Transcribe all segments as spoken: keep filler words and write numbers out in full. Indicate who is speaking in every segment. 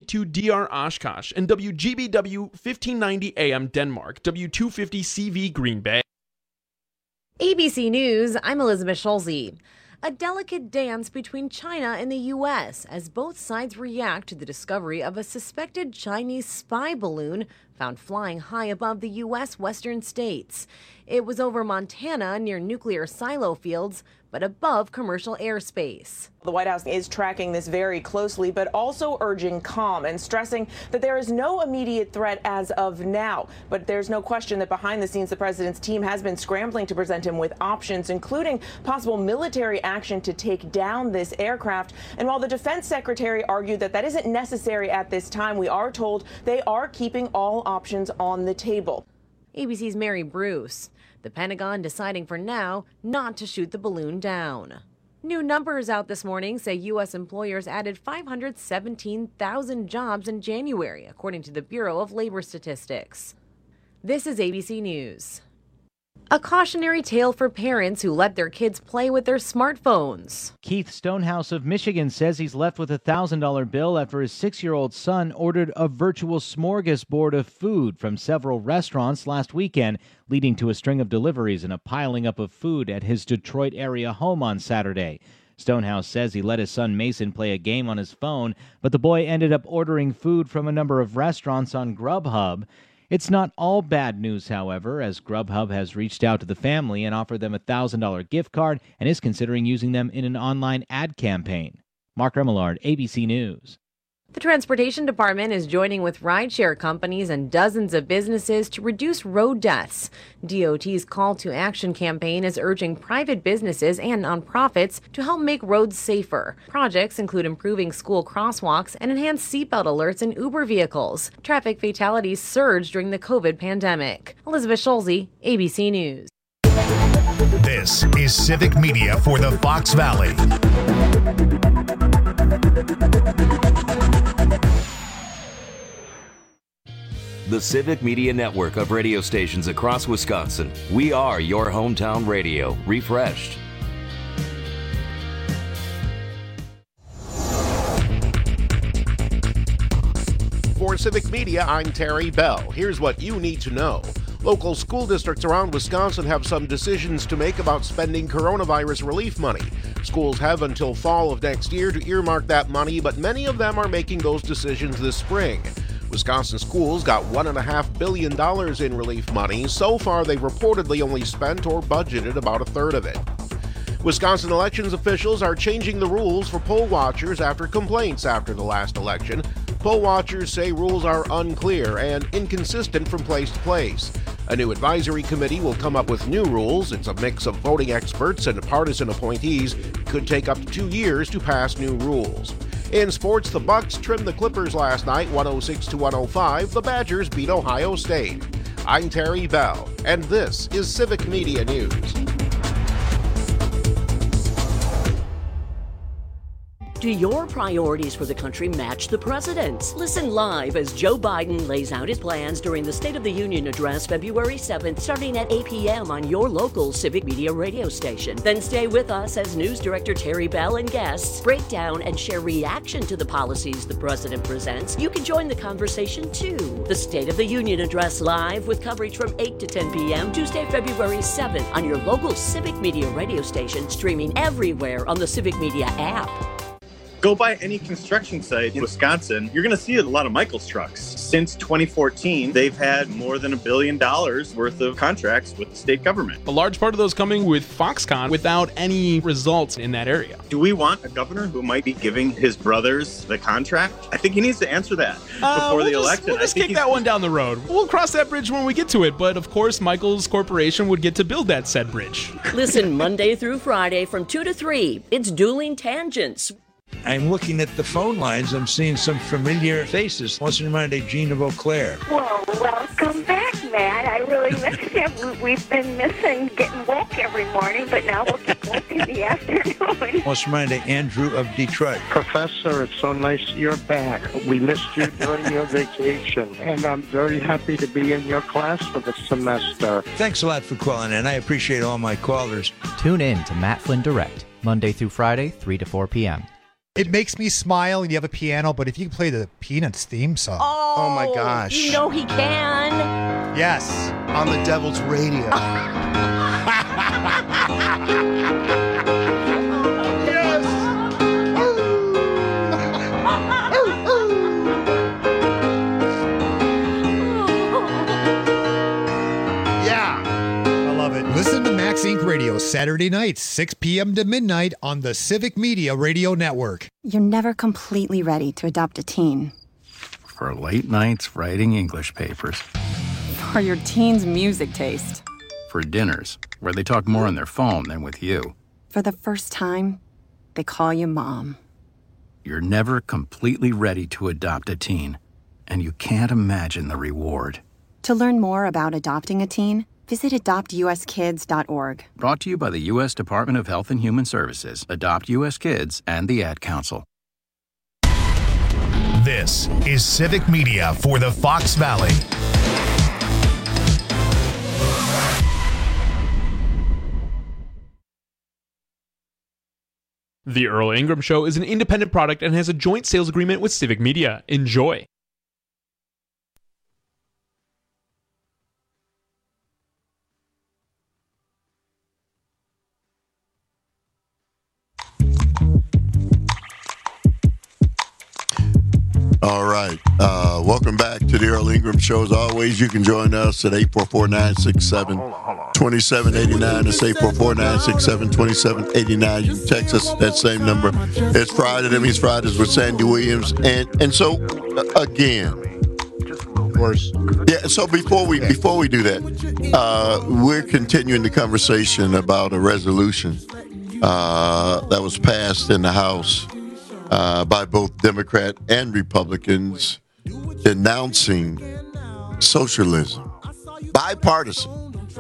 Speaker 1: eighty-two D R Oshkosh, and W G B W fifteen ninety A M Denmark, W two fifty C V Green Bay.
Speaker 2: A B C News, I'm Elizabeth Schulze. A delicate dance between China and the U S as both sides react to the discovery of a suspected Chinese spy balloon found flying high above the U S western states. It was over Montana near nuclear silo fields, but above commercial airspace.
Speaker 3: The White House is tracking this very closely, but also urging calm and stressing that there is no immediate threat as of now. But there's no question that behind the scenes, the president's team has been scrambling to present him with options, including possible military action to take down this aircraft. And while the defense secretary argued that that isn't necessary at this time, we are told they are keeping all options on the table.
Speaker 2: A B C's Mary Bruce. The Pentagon deciding for now not to shoot the balloon down. New numbers out this morning say U S employers added five hundred seventeen thousand jobs in January, according to the Bureau of Labor Statistics. This is A B C News. A cautionary tale for parents who let their kids play with their smartphones.
Speaker 4: Keith Stonehouse of Michigan says he's left with a one thousand dollars bill after his six-year-old son ordered a virtual smorgasbord of food from several restaurants last weekend, leading to a string of deliveries and a piling up of food at his Detroit area home on Saturday. Stonehouse says he let his son Mason play a game on his phone, but the boy ended up ordering food from a number of restaurants on Grubhub. It's not all bad news, however, as Grubhub has reached out to the family and offered them a one thousand dollars gift card and is considering using them in an online ad campaign. Mark Remillard, A B C News.
Speaker 2: The Transportation Department is joining with rideshare companies and dozens of businesses to reduce road deaths. D O T's Call to Action campaign is urging private businesses and nonprofits to help make roads safer. Projects include improving school crosswalks and enhanced seatbelt alerts in Uber vehicles. Traffic fatalities surged during the COVID pandemic. Elizabeth Schulze, A B C News.
Speaker 5: This is Civic Media for the Fox Valley.
Speaker 6: The Civic Media Network of radio stations across Wisconsin. We are your hometown radio, refreshed.
Speaker 7: For Civic Media, I'm Terry Bell. Here's what you need to know. Local school districts around Wisconsin have some decisions to make about spending coronavirus relief money. Schools have until fall of next year to earmark that money, but many of them are making those decisions this spring. Wisconsin schools got one point five billion dollars in relief money. So far, they've reportedly only spent or budgeted about a third of it. Wisconsin elections officials are changing the rules for poll watchers after complaints after the last election. Poll watchers say rules are unclear and inconsistent from place to place. A new advisory committee will come up with new rules. It's a mix of voting experts and partisan appointees. It could take up to two years to pass new rules. In sports, the Bucks trimmed the Clippers last night, one oh six to one oh five. The Badgers beat Ohio State. I'm Terry Bell, and this is Civic Media News.
Speaker 8: Do your priorities for the country match the president's? Listen live as Joe Biden lays out his plans during the State of the Union address February seventh, starting at eight p.m. on your local Civic Media radio station. Then stay with us as News Director Terry Bell and guests break down and share reaction to the policies the president presents. You can join the conversation too. The State of the Union address live with coverage from eight to ten p.m. Tuesday, February seventh on your local Civic Media radio station, streaming everywhere on the Civic Media app.
Speaker 9: Go by any construction site in Wisconsin, you're going to see a lot of Michaels trucks. Since twenty fourteen, they've had more than a billion dollars worth of contracts with the state government.
Speaker 1: A large part of those coming with Foxconn without any results in that area.
Speaker 9: Do we want a governor who might be giving his brothers the contract? I think he needs to answer that
Speaker 1: uh,
Speaker 9: before
Speaker 1: we'll
Speaker 9: the
Speaker 1: just,
Speaker 9: election.
Speaker 1: We'll just kick that one down the road. We'll cross that bridge when we get to it. But of course, Michaels Corporation would get to build that said bridge.
Speaker 8: Listen Monday through Friday from two to three. It's Dueling Tangents.
Speaker 10: I'm looking at the phone lines. I'm seeing some familiar faces. What's in mind, Jean of Eau Claire?
Speaker 11: Well, welcome back, Matt. I really missed you. We've been missing getting woke every morning, but now we'll get woke in the afternoon.
Speaker 10: What's in mind, Andrew of Detroit?
Speaker 12: Professor, it's so nice you're back. We missed you during your vacation, and I'm very happy to be in your class for the semester.
Speaker 10: Thanks a lot for calling in. I appreciate all my callers.
Speaker 13: Tune in to Matt Flynn Direct, Monday through Friday, three to four p.m. It makes me smile, and you have a piano, but if you can play the Peanuts theme song.
Speaker 8: Oh,
Speaker 7: Oh, my gosh.
Speaker 8: You know he can.
Speaker 13: Yes.
Speaker 7: On the Devil's Radio.
Speaker 13: Listen to Max Incorporated. Radio Saturday nights, six p.m. to midnight on the Civic Media Radio Network.
Speaker 14: You're never completely ready to adopt a teen.
Speaker 15: For late nights writing English papers.
Speaker 14: For your teen's music taste.
Speaker 15: For dinners, where they talk more on their phone than with you.
Speaker 14: For the first time, they call you Mom.
Speaker 15: You're never completely ready to adopt a teen, and you can't imagine the reward.
Speaker 14: To learn more about adopting a teen, visit adopt u s kids dot org.
Speaker 15: Brought to you by the U S Department of Health and Human Services, Adopt U S Kids, and the Ad Council.
Speaker 5: This is Civic Media for the Fox Valley.
Speaker 1: The Earl Ingram Show is an independent product and has a joint sales agreement with Civic Media. Enjoy.
Speaker 16: All right. Uh, welcome back to the Earl Ingram Show. As always, you can join us at eight four four, nine six seven, two seven eight nine. It's eight four four, nine six seven, two seven eight nine. You can text us at that same number. It's Friday. That means Fridays with Sandy Williams. And and so, uh, again,
Speaker 12: of course.
Speaker 16: Yeah, so before we before we do that, uh, we're continuing the conversation about a resolution uh, that was passed in the House Uh, by both Democrat and Republicans denouncing socialism. Bipartisan.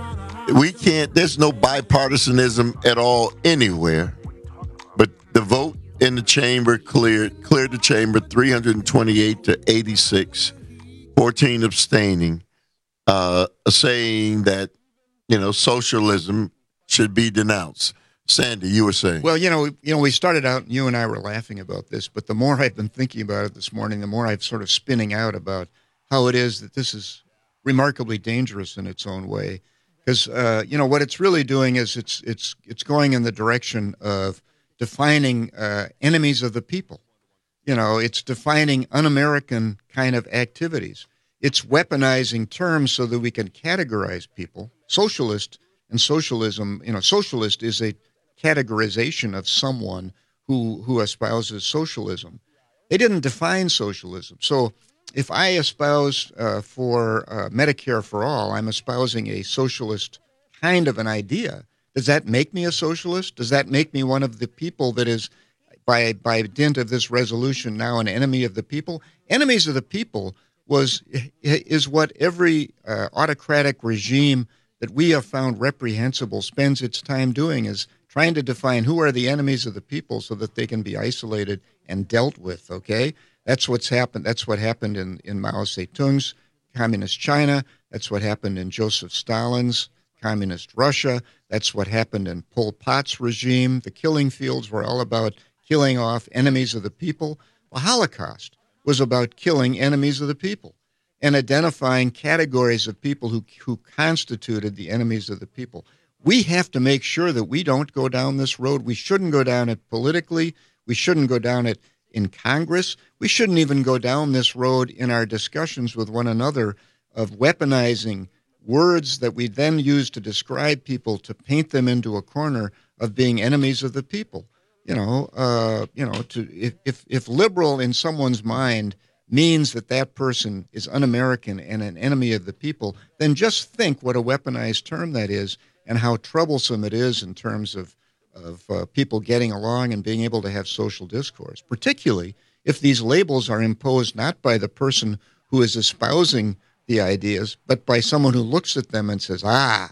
Speaker 16: We can't, there's no bipartisanism at all anywhere, but the vote in the chamber cleared, cleared the chamber three hundred twenty-eight to eighty-six, fourteen abstaining, uh, saying that, you know, socialism should be denounced. Sandy, you were saying.
Speaker 17: Well, you know, you know, we started out, you and I were laughing about this, but the more I've been thinking about it this morning, the more I've sort of spinning out about how it is that this is remarkably dangerous in its own way. Because, uh, you know, what it's really doing is it's it's it's going in the direction of defining uh, enemies of the people. You know, it's defining un-American kind of activities. It's weaponizing terms so that we can categorize people. Socialist and socialism, you know, socialist is a categorization of someone who who espouses socialism. They didn't define socialism. So if I espouse uh, for uh, Medicare for all, I'm espousing a socialist kind of an idea. Does that make me a socialist? Does that make me one of the people that is, by by dint of this resolution, now an enemy of the people? Enemies of the people was is what every uh, autocratic regime that we have found reprehensible spends its time doing, is trying to define who are the enemies of the people so that they can be isolated and dealt with, okay? That's what's happened. That's what happened in, in Mao Zedong's communist China. That's what happened in Joseph Stalin's communist Russia. That's what happened in Pol Pot's regime. The killing fields were all about killing off enemies of the people. The Holocaust was about killing enemies of the people and identifying categories of people who who constituted the enemies of the people. We have to make sure that we don't go down this road. We shouldn't go down it politically. We shouldn't go down it in Congress. We shouldn't even go down this road in our discussions with one another of weaponizing words that we then use to describe people, to paint them into a corner of being enemies of the people. You know, uh, you know, to if, if if liberal in someone's mind means that that person is un-American and an enemy of the people, then just think what a weaponized term that is and how troublesome it is in terms of, of uh, people getting along and being able to have social discourse, particularly if these labels are imposed not by the person who is espousing the ideas, but by someone who looks at them and says, ah,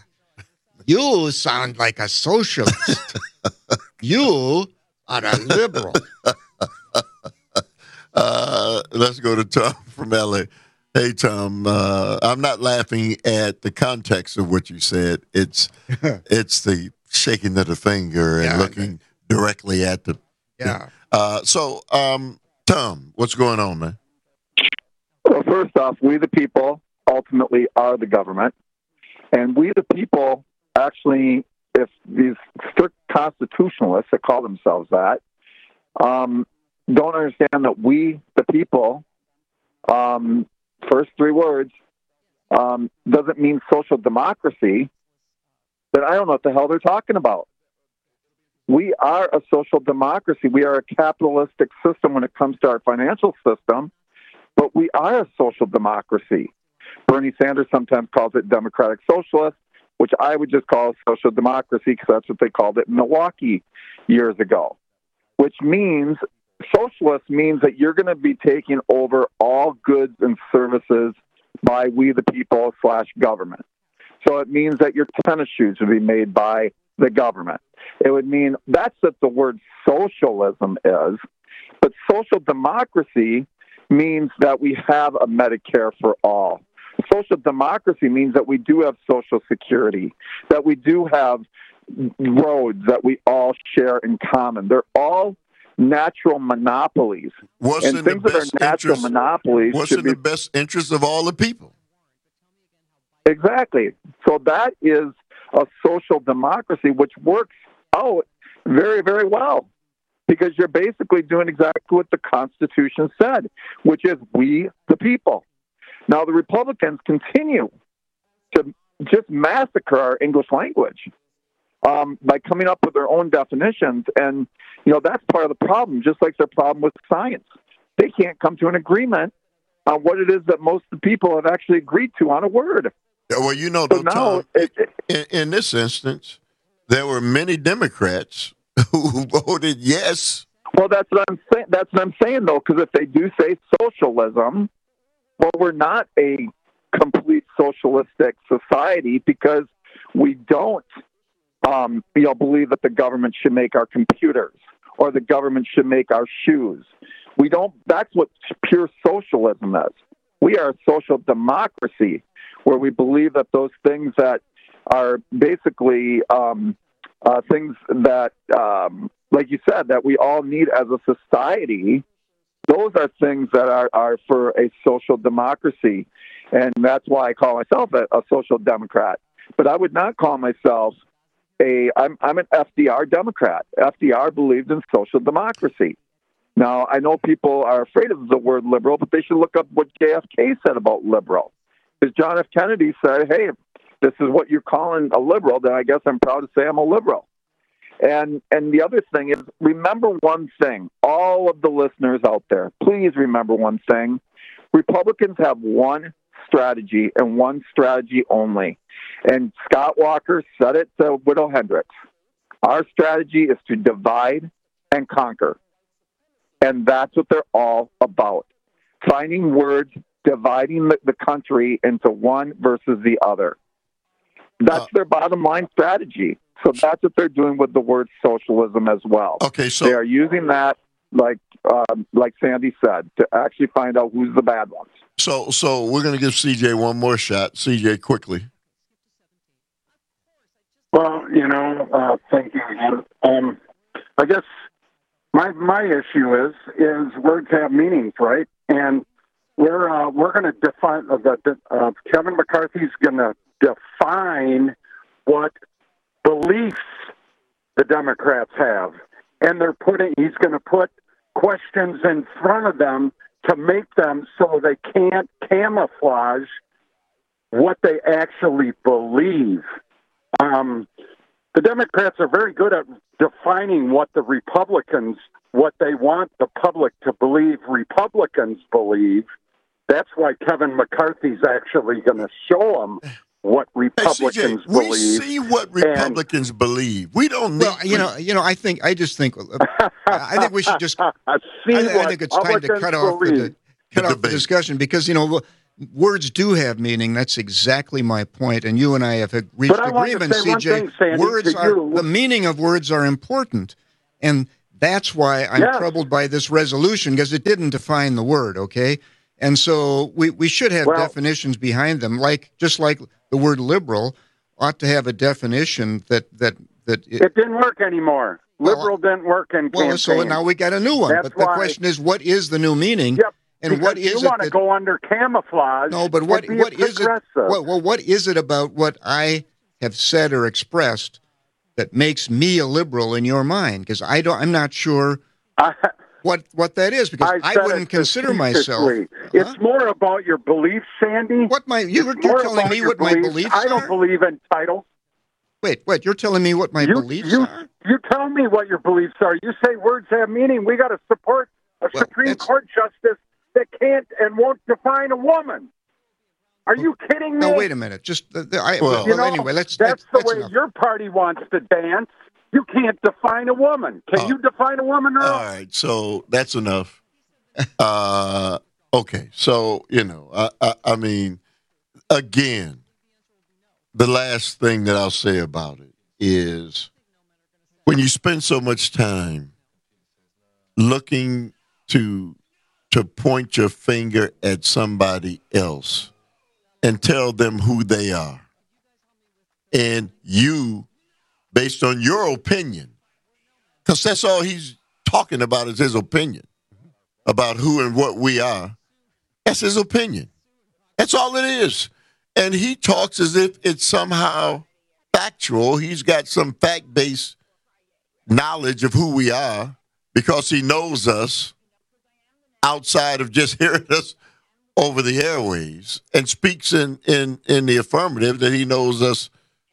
Speaker 17: you sound like a socialist. You are a liberal.
Speaker 16: Uh, let's go to Tom from L A. Hey, Tom. Uh, I'm not laughing at the context of what you said. It's it's the shaking of the finger and
Speaker 17: yeah,
Speaker 16: looking directly at the.
Speaker 17: Yeah.
Speaker 16: Uh, so, um, Tom, what's going on, man?
Speaker 18: Well, first off, we the people ultimately are the government. And we the people actually, if these strict constitutionalists that call themselves that, um, don't understand that we the people, um, first three words, um, doesn't mean social democracy, then I don't know what the hell they're talking about. We are a social democracy. We are a capitalistic system when it comes to our financial system, but we are a social democracy. Bernie Sanders sometimes calls it democratic socialist, which I would just call social democracy because that's what they called it in Milwaukee years ago, which means socialist means that you're going to be taking over all goods and services by we the people slash government. So it means that your tennis shoes would be made by the government. It would mean that's what the word socialism is. But social democracy means that we have a Medicare for all. Social democracy means that we do have Social Security, that we do have roads that we all share in common. They're all natural monopolies.
Speaker 16: What's
Speaker 18: and
Speaker 16: in
Speaker 18: things
Speaker 16: the
Speaker 18: that
Speaker 16: best
Speaker 18: are natural
Speaker 16: interest,
Speaker 18: monopolies
Speaker 16: What's
Speaker 18: should
Speaker 16: in
Speaker 18: be
Speaker 16: the best interest of all the people?
Speaker 18: Exactly. So that is a social democracy, which works out very, very well because you're basically doing exactly what the Constitution said, which is we the people. Now, the Republicans continue to just massacre our English language um, by coming up with their own definitions. And, you know, that's part of the problem, just like their problem with science. They can't come to an agreement on what it is that most of the people have actually agreed to on a word.
Speaker 16: Yeah, well, you know,
Speaker 18: So
Speaker 16: though,
Speaker 18: now
Speaker 16: Tom,
Speaker 18: it- it-
Speaker 16: in, in this instance, there were many Democrats who voted yes.
Speaker 18: Well, that's what I'm saying. That's what I'm saying, though, because if they do say socialism, well, we're not a complete socialistic society because we don't, um, you know, believe that the government should make our computers or the government should make our shoes. We don't. That's what pure socialism is. We are a social democracy where we believe that those things that are basically um, uh, things that, um, like you said, that we all need as a society. Those are things that are, are for a social democracy. And that's why I call myself a, a social democrat. But I would not call myself a, I'm, I'm an F D R Democrat. F D R believed in social democracy. Now, I know people are afraid of the word liberal, but they should look up what J F K said about liberal. Because John F. Kennedy said, hey, if this is what you're calling a liberal, then I guess I'm proud to say I'm a liberal. And and the other thing is, remember one thing, all of the listeners out there, please remember one thing. Republicans have one strategy and one strategy only. And Scott Walker said it to Widow Hendricks. Our strategy is to divide and conquer. And that's what they're all about. Finding words, dividing the, the country into one versus the other. That's uh, their bottom line strategy. So that's what they're doing with the word socialism as well.
Speaker 16: Okay, so
Speaker 18: they are using that, like um, like Sandy said, to actually find out who's the bad ones.
Speaker 16: So, so we're going to give C J one more shot. C J, quickly.
Speaker 12: Well, you know, uh, thank you again. Um, I guess my my issue is is words have meanings, right? And we're uh, we're going to define uh, the uh, Kevin McCarthy's going to define what beliefs the Democrats have, and they're putting. He's going to put questions in front of them to make them so they can't camouflage what they actually believe. Um, the Democrats are very good at defining what the Republicans, what they want the public to believe Republicans believe. That's why Kevin McCarthy's actually going to show them what Republicans
Speaker 16: hey, C J,
Speaker 12: believe.
Speaker 16: We see what Republicans and, believe. We don't need.
Speaker 17: Well, you know, you know. I think I just think. I think we should just. I, I think it's time to cut off the, cut the off the discussion because you know words do have meaning. That's exactly my point, and you and I have reached agreement, C J.
Speaker 12: Thing, Sandy,
Speaker 17: words are
Speaker 12: you.
Speaker 17: the meaning of words are important, and that's why I'm
Speaker 12: yes.
Speaker 17: troubled by this resolution because it didn't define the word. Okay, and so we we should have
Speaker 12: well,
Speaker 17: definitions behind them, like just like. The word liberal ought to have a definition that that that
Speaker 12: it, it didn't work anymore. Liberal didn't work in
Speaker 17: Well,
Speaker 12: campaign.
Speaker 17: so now we got a new one.
Speaker 12: That's
Speaker 17: but the
Speaker 12: why,
Speaker 17: question is, what is the new meaning?
Speaker 12: Yep.
Speaker 17: And
Speaker 12: because
Speaker 17: what is
Speaker 12: you
Speaker 17: it
Speaker 12: want to
Speaker 17: that,
Speaker 12: go under camouflage?
Speaker 17: No, but what
Speaker 12: and be
Speaker 17: what is it?
Speaker 12: progressive.
Speaker 17: Well, well, what is it about what I have said or expressed that makes me a liberal in your mind? Because I don't, I'm not sure
Speaker 12: I,
Speaker 17: what what that is. Because
Speaker 12: I,
Speaker 17: I,
Speaker 12: said
Speaker 17: wouldn't
Speaker 12: it
Speaker 17: consider myself.
Speaker 12: facetiously. It's more about your beliefs, Sandy.
Speaker 17: What my you were
Speaker 12: It's
Speaker 17: you're
Speaker 12: more
Speaker 17: telling
Speaker 12: about
Speaker 17: me
Speaker 12: your
Speaker 17: what my beliefs
Speaker 12: I don't
Speaker 17: are?
Speaker 12: believe in titles.
Speaker 17: Wait, wait, you're telling me what my
Speaker 12: you,
Speaker 17: beliefs
Speaker 12: you,
Speaker 17: are?
Speaker 12: You tell me what your beliefs are. You say words have meaning. We got to support a
Speaker 17: Well,
Speaker 12: Supreme
Speaker 17: that's-
Speaker 12: Court justice that can't and won't define a woman. Are you kidding me?
Speaker 17: No, wait a minute. Just the, the, I,
Speaker 16: Well,
Speaker 17: well,
Speaker 12: You know,
Speaker 17: anyway, let's.
Speaker 12: that's
Speaker 17: let's,
Speaker 12: the
Speaker 17: that's
Speaker 12: way
Speaker 17: enough.
Speaker 12: your party wants to dance. You can't define a woman. Can
Speaker 16: Oh.
Speaker 12: you define a woman, Earl?
Speaker 16: All right, so that's enough. Uh, okay, so you know, I, I, I mean, again, the last thing that I'll say about it is when you spend so much time looking to to point your finger at somebody else and tell them who they are, and you, based on your opinion, because that's all he's talking about is his opinion about who and what we are. That's his opinion. That's all it is. And he talks as if it's somehow factual. He's got some fact-based knowledge of who we are because he knows us outside of just hearing us over the airwaves, and speaks in, in, in the affirmative that he knows us.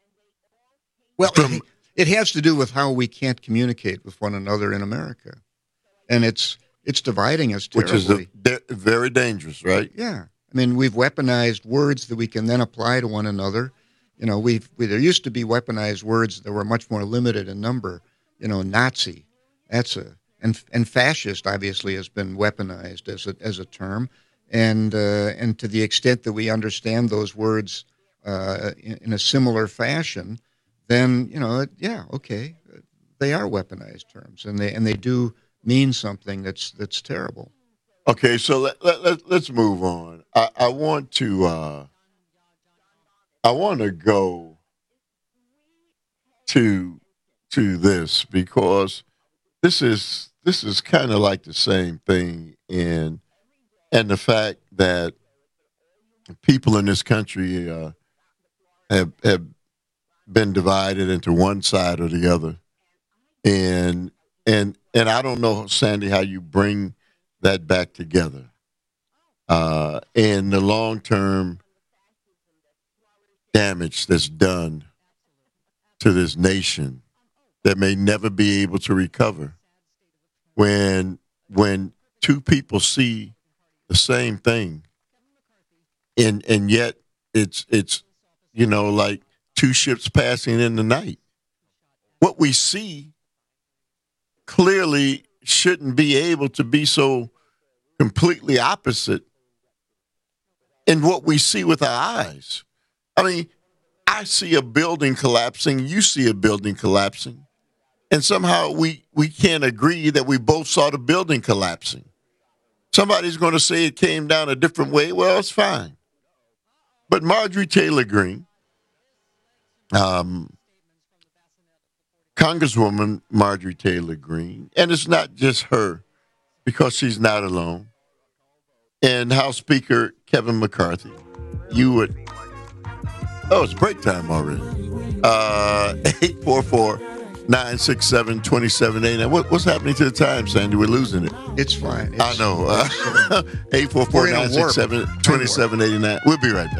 Speaker 17: Well,
Speaker 16: from,
Speaker 17: it has to do with how we can't communicate with one another in America, and it's it's dividing us terribly.
Speaker 16: which is a, de- very dangerous, right?
Speaker 17: Yeah, I mean, we've weaponized words that we can then apply to one another. You know, we've we, there used to be weaponized words that were much more limited in number. You know, Nazi, that's a and and fascist obviously has been weaponized as a as a term, and uh, and to the extent that we understand those words uh, in, in a similar fashion, then you know, yeah, okay, they are weaponized terms, and they and they do mean something that's that's terrible.
Speaker 16: Okay, so let, let, let, let's move on. I, I want to uh, I want to go to to this because this is this is kind of like the same thing in and the fact that people in this country uh, have have been divided into one side or the other, and and and I don't know, Sandy, how you bring that back together, uh, and the long-term damage that's done to this nation that may never be able to recover. When when two people see the same thing, and and yet it's it's you know like two ships passing in the night. What we see clearly shouldn't be able to be so completely opposite in what we see with our eyes. I mean, I see a building collapsing, you see a building collapsing, and somehow we, we can't agree that we both saw the building collapsing. Somebody's going to say it came down a different way. Well, it's fine. But Marjorie Taylor Greene, um, Congresswoman Marjorie Taylor Greene, and it's not just her, because she's not alone, and House Speaker Kevin McCarthy. You would, oh, it's break time already. Uh, eight four four, nine six seven, two seven eight nine. What, what's happening to the time, Sandy? We're losing it.
Speaker 17: It's fine. It's,
Speaker 16: I know. Uh, eight four four, nine six seven, two seven eight nine. We'll be right back.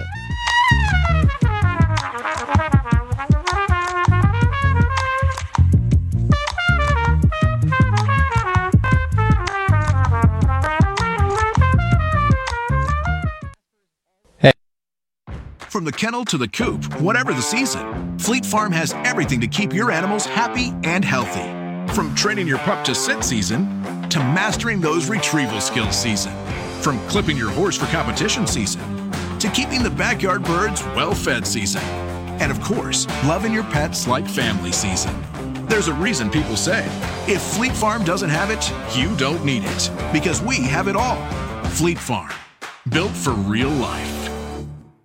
Speaker 19: From the kennel to the coop, whatever the season, Fleet Farm has everything to keep your animals happy and healthy. From training your pup to sit season, to mastering those retrieval skills season. From clipping your horse for competition season, to keeping the backyard birds well-fed season. And of course, loving your pets like family season. There's a reason people say, if Fleet Farm doesn't have it, you don't need it. Because we have it all. Fleet Farm, built for real life.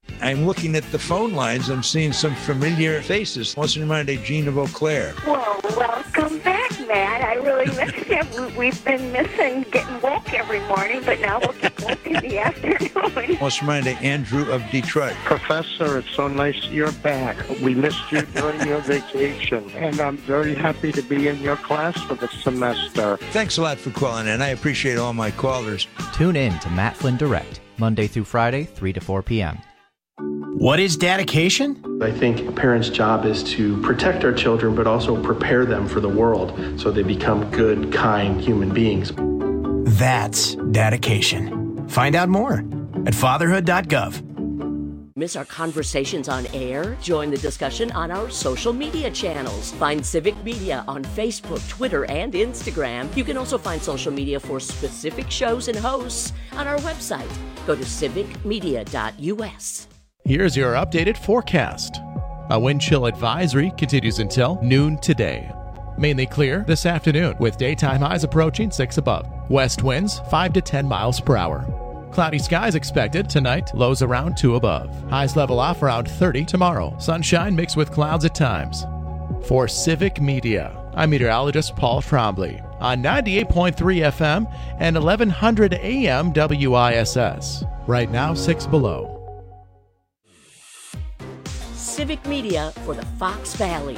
Speaker 10: I'm looking at the phone lines. I'm seeing some familiar faces. What's in mind, Jean of Eau Claire?
Speaker 11: Well, welcome back, Matt. I really missed you. We- We've been missing getting woke every morning, but now we'll get woke in the afternoon.
Speaker 10: Let's remind Andrew of Detroit.
Speaker 20: Professor, it's so nice you're back. We missed you during your vacation, and I'm very happy to be in your class for the semester.
Speaker 10: Thanks a lot for calling in. I appreciate all my callers.
Speaker 21: Tune in to Matt Flynn Direct, Monday through Friday, three to four p.m.
Speaker 22: What is dedication?
Speaker 23: I think a parent's job is to protect our children, but also prepare them for the world so they become good, kind human beings.
Speaker 22: That's dedication. Find out more at fatherhood dot gov.
Speaker 8: Miss our conversations on air? Join the discussion on our social media channels. Find Civic Media on Facebook, Twitter, and Instagram. You can also find social media for specific shows and hosts on our website. Go to civic media dot u s.
Speaker 1: Here's your updated forecast. A wind chill advisory continues until noon today. Mainly clear this afternoon with daytime highs approaching six above. West winds five to ten miles per hour. Cloudy skies expected tonight, lows around two above. Highs level off around thirty tomorrow. Sunshine mixed with clouds at times. For Civic Media, I'm meteorologist Paul Trombley on ninety-eight point three F M and eleven hundred A M W I S S. Right now, six below.
Speaker 8: Civic Media for the Fox Valley.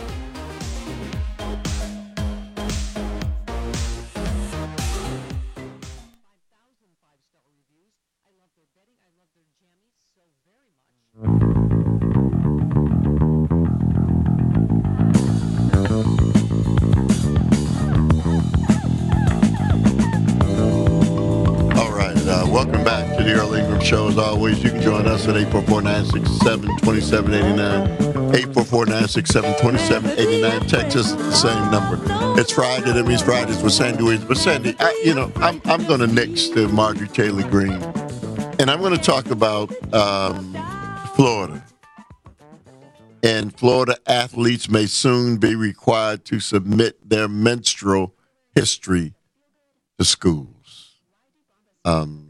Speaker 16: Welcome back to the Earl Ingram Show. As always, you can join us at eight four four, nine six seven, two seven eight nine. eight four four, nine six seven, two seven eight nine. Text us at the same number. It's Friday. That means Fridays with Sandy Williams. But Sandy, I, you know, I'm I'm going to next to Marjorie Taylor Greene, and I'm going to talk about um, Florida. And Florida athletes may soon be required to submit their menstrual history to schools. Um.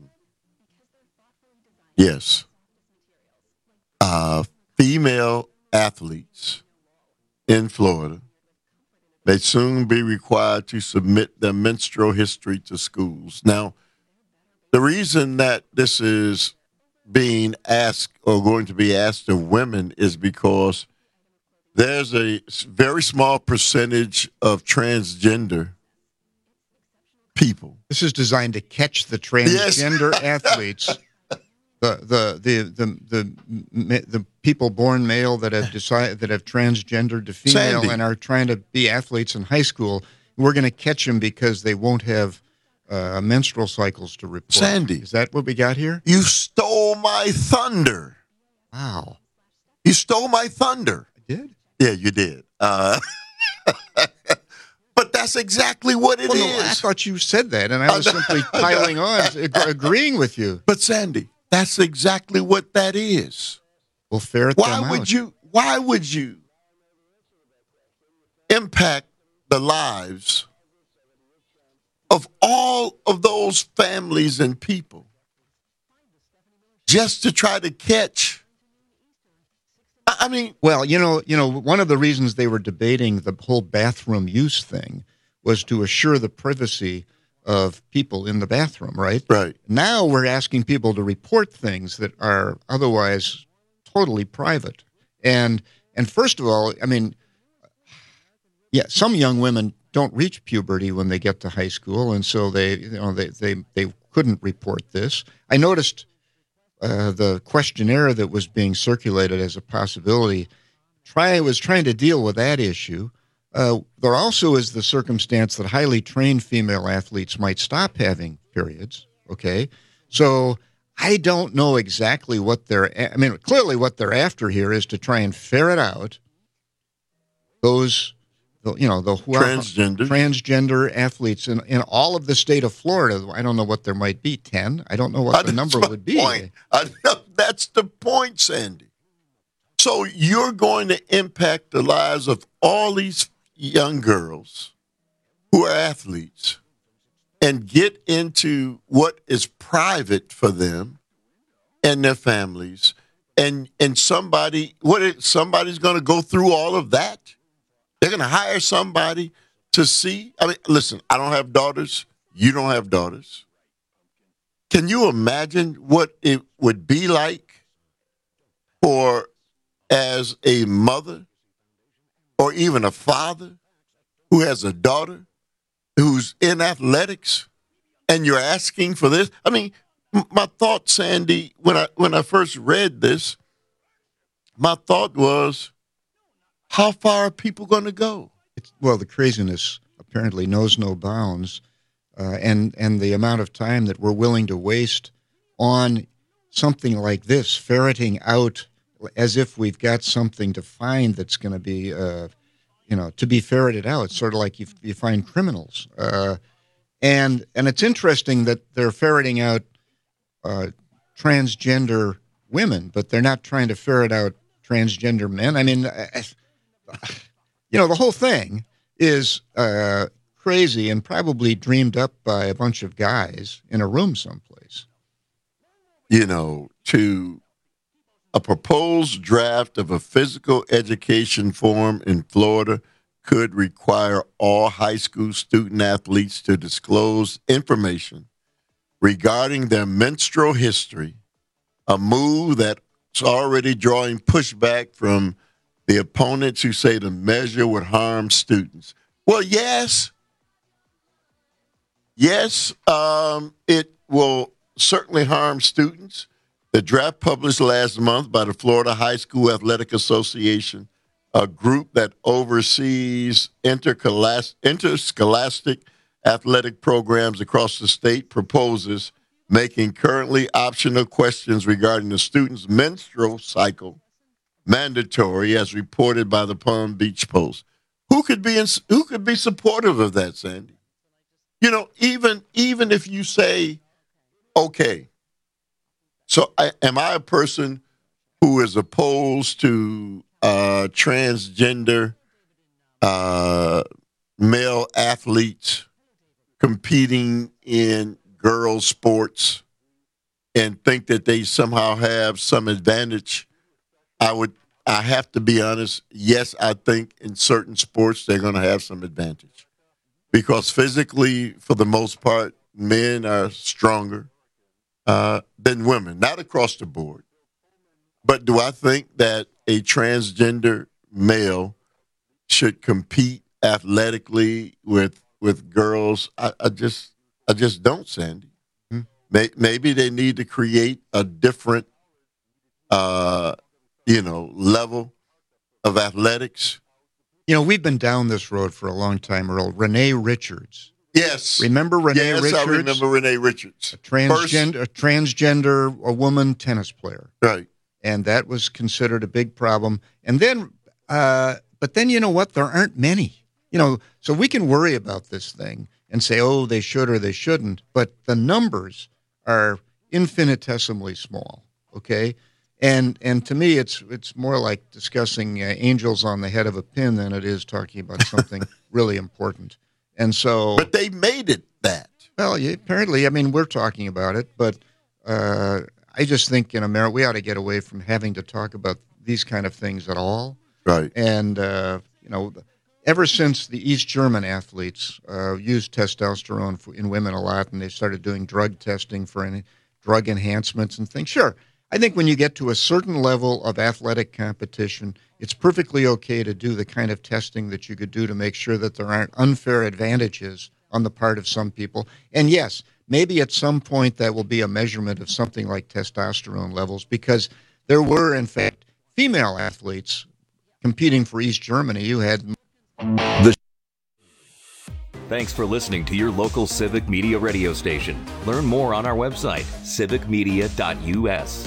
Speaker 16: Yes. Uh, female athletes in Florida may soon be required to submit their menstrual history to schools. Now, the reason that this is being asked or going to be asked of women is because there's a very small percentage of transgender people.
Speaker 17: This is designed to catch the transgender yes. athletes. The the the the the the people born male that have decided that have transgendered to female
Speaker 16: Sandy.
Speaker 17: and are trying to be athletes in high school, we're going to catch them because they won't have uh, menstrual cycles to report.
Speaker 16: Sandy,
Speaker 17: is that what we got here?
Speaker 16: You stole my thunder.
Speaker 17: Wow,
Speaker 16: you stole my thunder.
Speaker 17: I did.
Speaker 16: Yeah, you did. Uh, but that's exactly what it
Speaker 17: well,
Speaker 16: is.
Speaker 17: No, I thought you said that, and I was simply piling on, agreeing with you.
Speaker 16: But Sandy. That's exactly what that is.
Speaker 17: Well, ferret
Speaker 16: why
Speaker 17: them
Speaker 16: would
Speaker 17: out.
Speaker 16: you? Why would you impact the lives of all of those families and people just to try to catch? I mean,
Speaker 17: well, you know, you know, one of the reasons they were debating the whole bathroom use thing was to assure the privacy of people in the bathroom, right?
Speaker 16: Right.
Speaker 17: Now we're asking people to report things that are otherwise totally private. And and first of all, I mean, yeah, some young women don't reach puberty when they get to high school, and so they, you know, they they, they couldn't report this. I noticed uh, the questionnaire that was being circulated as a possibility. Try was trying to deal with that issue. Uh, there also is the circumstance that highly trained female athletes might stop having periods, okay? So I don't know exactly what they're, I mean, clearly what they're after here is to try and ferret out those, you know, the
Speaker 16: transgender
Speaker 17: transgender athletes in, in all of the state of Florida. I don't know what there might be, ten. I don't know what the number would be.
Speaker 16: Point. I, that's the point, Sandy. So you're going to impact the lives of all these young girls who are athletes and get into what is private for them and their families, and and somebody what it, somebody's going to go through all of that. They're going to hire somebody to see. I mean, listen, I don't have daughters. You don't have daughters. Can you imagine what it would be like for, as a mother or even a father who has a daughter who's in athletics, and you're asking for this? I mean, m- my thought, Sandy, when I when I first read this, my thought was, how far are people going to go?
Speaker 17: It's, well, the craziness apparently knows no bounds, uh, and and the amount of time that we're willing to waste on something like this, ferreting out as if we've got something to find that's going to be, uh, you know, to be ferreted out. It's sort of like you, you find criminals. Uh, and and it's interesting that they're ferreting out uh, transgender women, but they're not trying to ferret out transgender men. I mean, you know, the whole thing is uh, crazy and probably dreamed up by a bunch of guys in a room someplace.
Speaker 16: You know, to a proposed draft of a physical education form in Florida could require all high school student athletes to disclose information regarding their menstrual history, a move that's already drawing pushback from the opponents who say the measure would harm students. Well, yes. Yes, um, it will certainly harm students. The draft published last month by the Florida High School Athletic Association, a group that oversees intercolas- interscholastic athletic programs across the state, proposes making currently optional questions regarding the student's menstrual cycle mandatory, as reported by the Palm Beach Post. Who could be in, who could be supportive of that, Sandy? You know, even even if you say, okay, so I, am I a person who is opposed to uh, transgender uh, male athletes competing in girls' sports and think that they somehow have some advantage? I would, I have to be honest. Yes, I think in certain sports they're going to have some advantage because physically, for the most part, men are stronger uh, than women. Not across the board, but do I think that a transgender male should compete athletically with with girls? I, I just, I just don't, Sandy. Hmm. May, maybe they need to create a different. Uh, you know, level of athletics.
Speaker 17: You know, we've been down this road for a long time, Earl. Renee Richards.
Speaker 16: Yes.
Speaker 17: Remember Renee
Speaker 16: yes,
Speaker 17: Richards?
Speaker 16: Yes, I remember Renee Richards.
Speaker 17: A transgender, a transgender, a woman tennis player.
Speaker 16: Right.
Speaker 17: And that was considered a big problem. And then, uh, but then you know what? There aren't many. You know, so we can worry about this thing and say, oh, they should or they shouldn't. But the numbers are infinitesimally small, okay? And and to me, it's it's more like discussing uh, angels on the head of a pin than it is talking about something really important. And so,
Speaker 16: but they made it that.
Speaker 17: Well, yeah, apparently, I mean, we're talking about it, but uh, I just think in America we ought to get away from having to talk about these kind of things at all.
Speaker 16: Right.
Speaker 17: And uh, you know, ever since the East German athletes uh, used testosterone for, in women a lot, and they started doing drug testing for any drug enhancements and things, sure. I think when you get to a certain level of athletic competition, it's perfectly okay to do the kind of testing that you could do to make sure that there aren't unfair advantages on the part of some people. And yes, maybe at some point that will be a measurement of something like testosterone levels, because there were, in fact, female athletes competing for East Germany who had...
Speaker 6: The Thanks for listening to your local Civic Media radio station. Learn more on our website, civic media dot u s.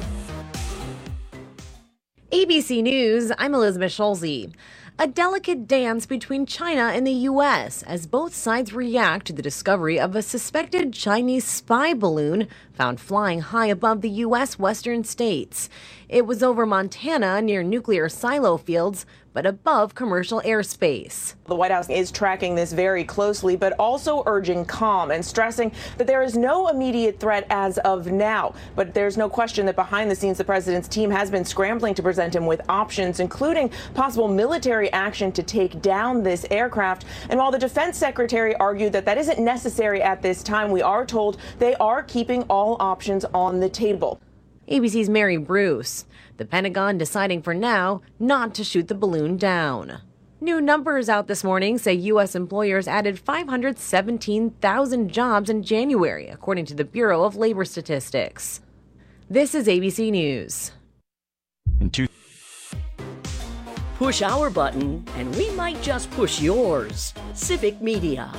Speaker 2: A B C News, I'm Elizabeth Schulze. A delicate dance between China and the U S as both sides react to the discovery of a suspected Chinese spy balloon found flying high above the U S western states. It was over Montana near nuclear silo fields, but but above commercial airspace.
Speaker 3: The White House is tracking this very closely, but also urging calm and stressing that there is no immediate threat as of now. But there's no question that behind the scenes, the president's team has been scrambling to present him with options, including possible military action to take down this aircraft. And while the defense secretary argued that that isn't necessary at this time, we are told they are keeping all options on the table.
Speaker 2: A B C's Mary Bruce. The Pentagon deciding for now not to shoot the balloon down. New numbers out this morning say U S employers added five hundred seventeen thousand jobs in January, according to the Bureau of Labor Statistics. This is A B C News.
Speaker 4: In two-
Speaker 8: Push our button, and we might just push yours. Civic Media.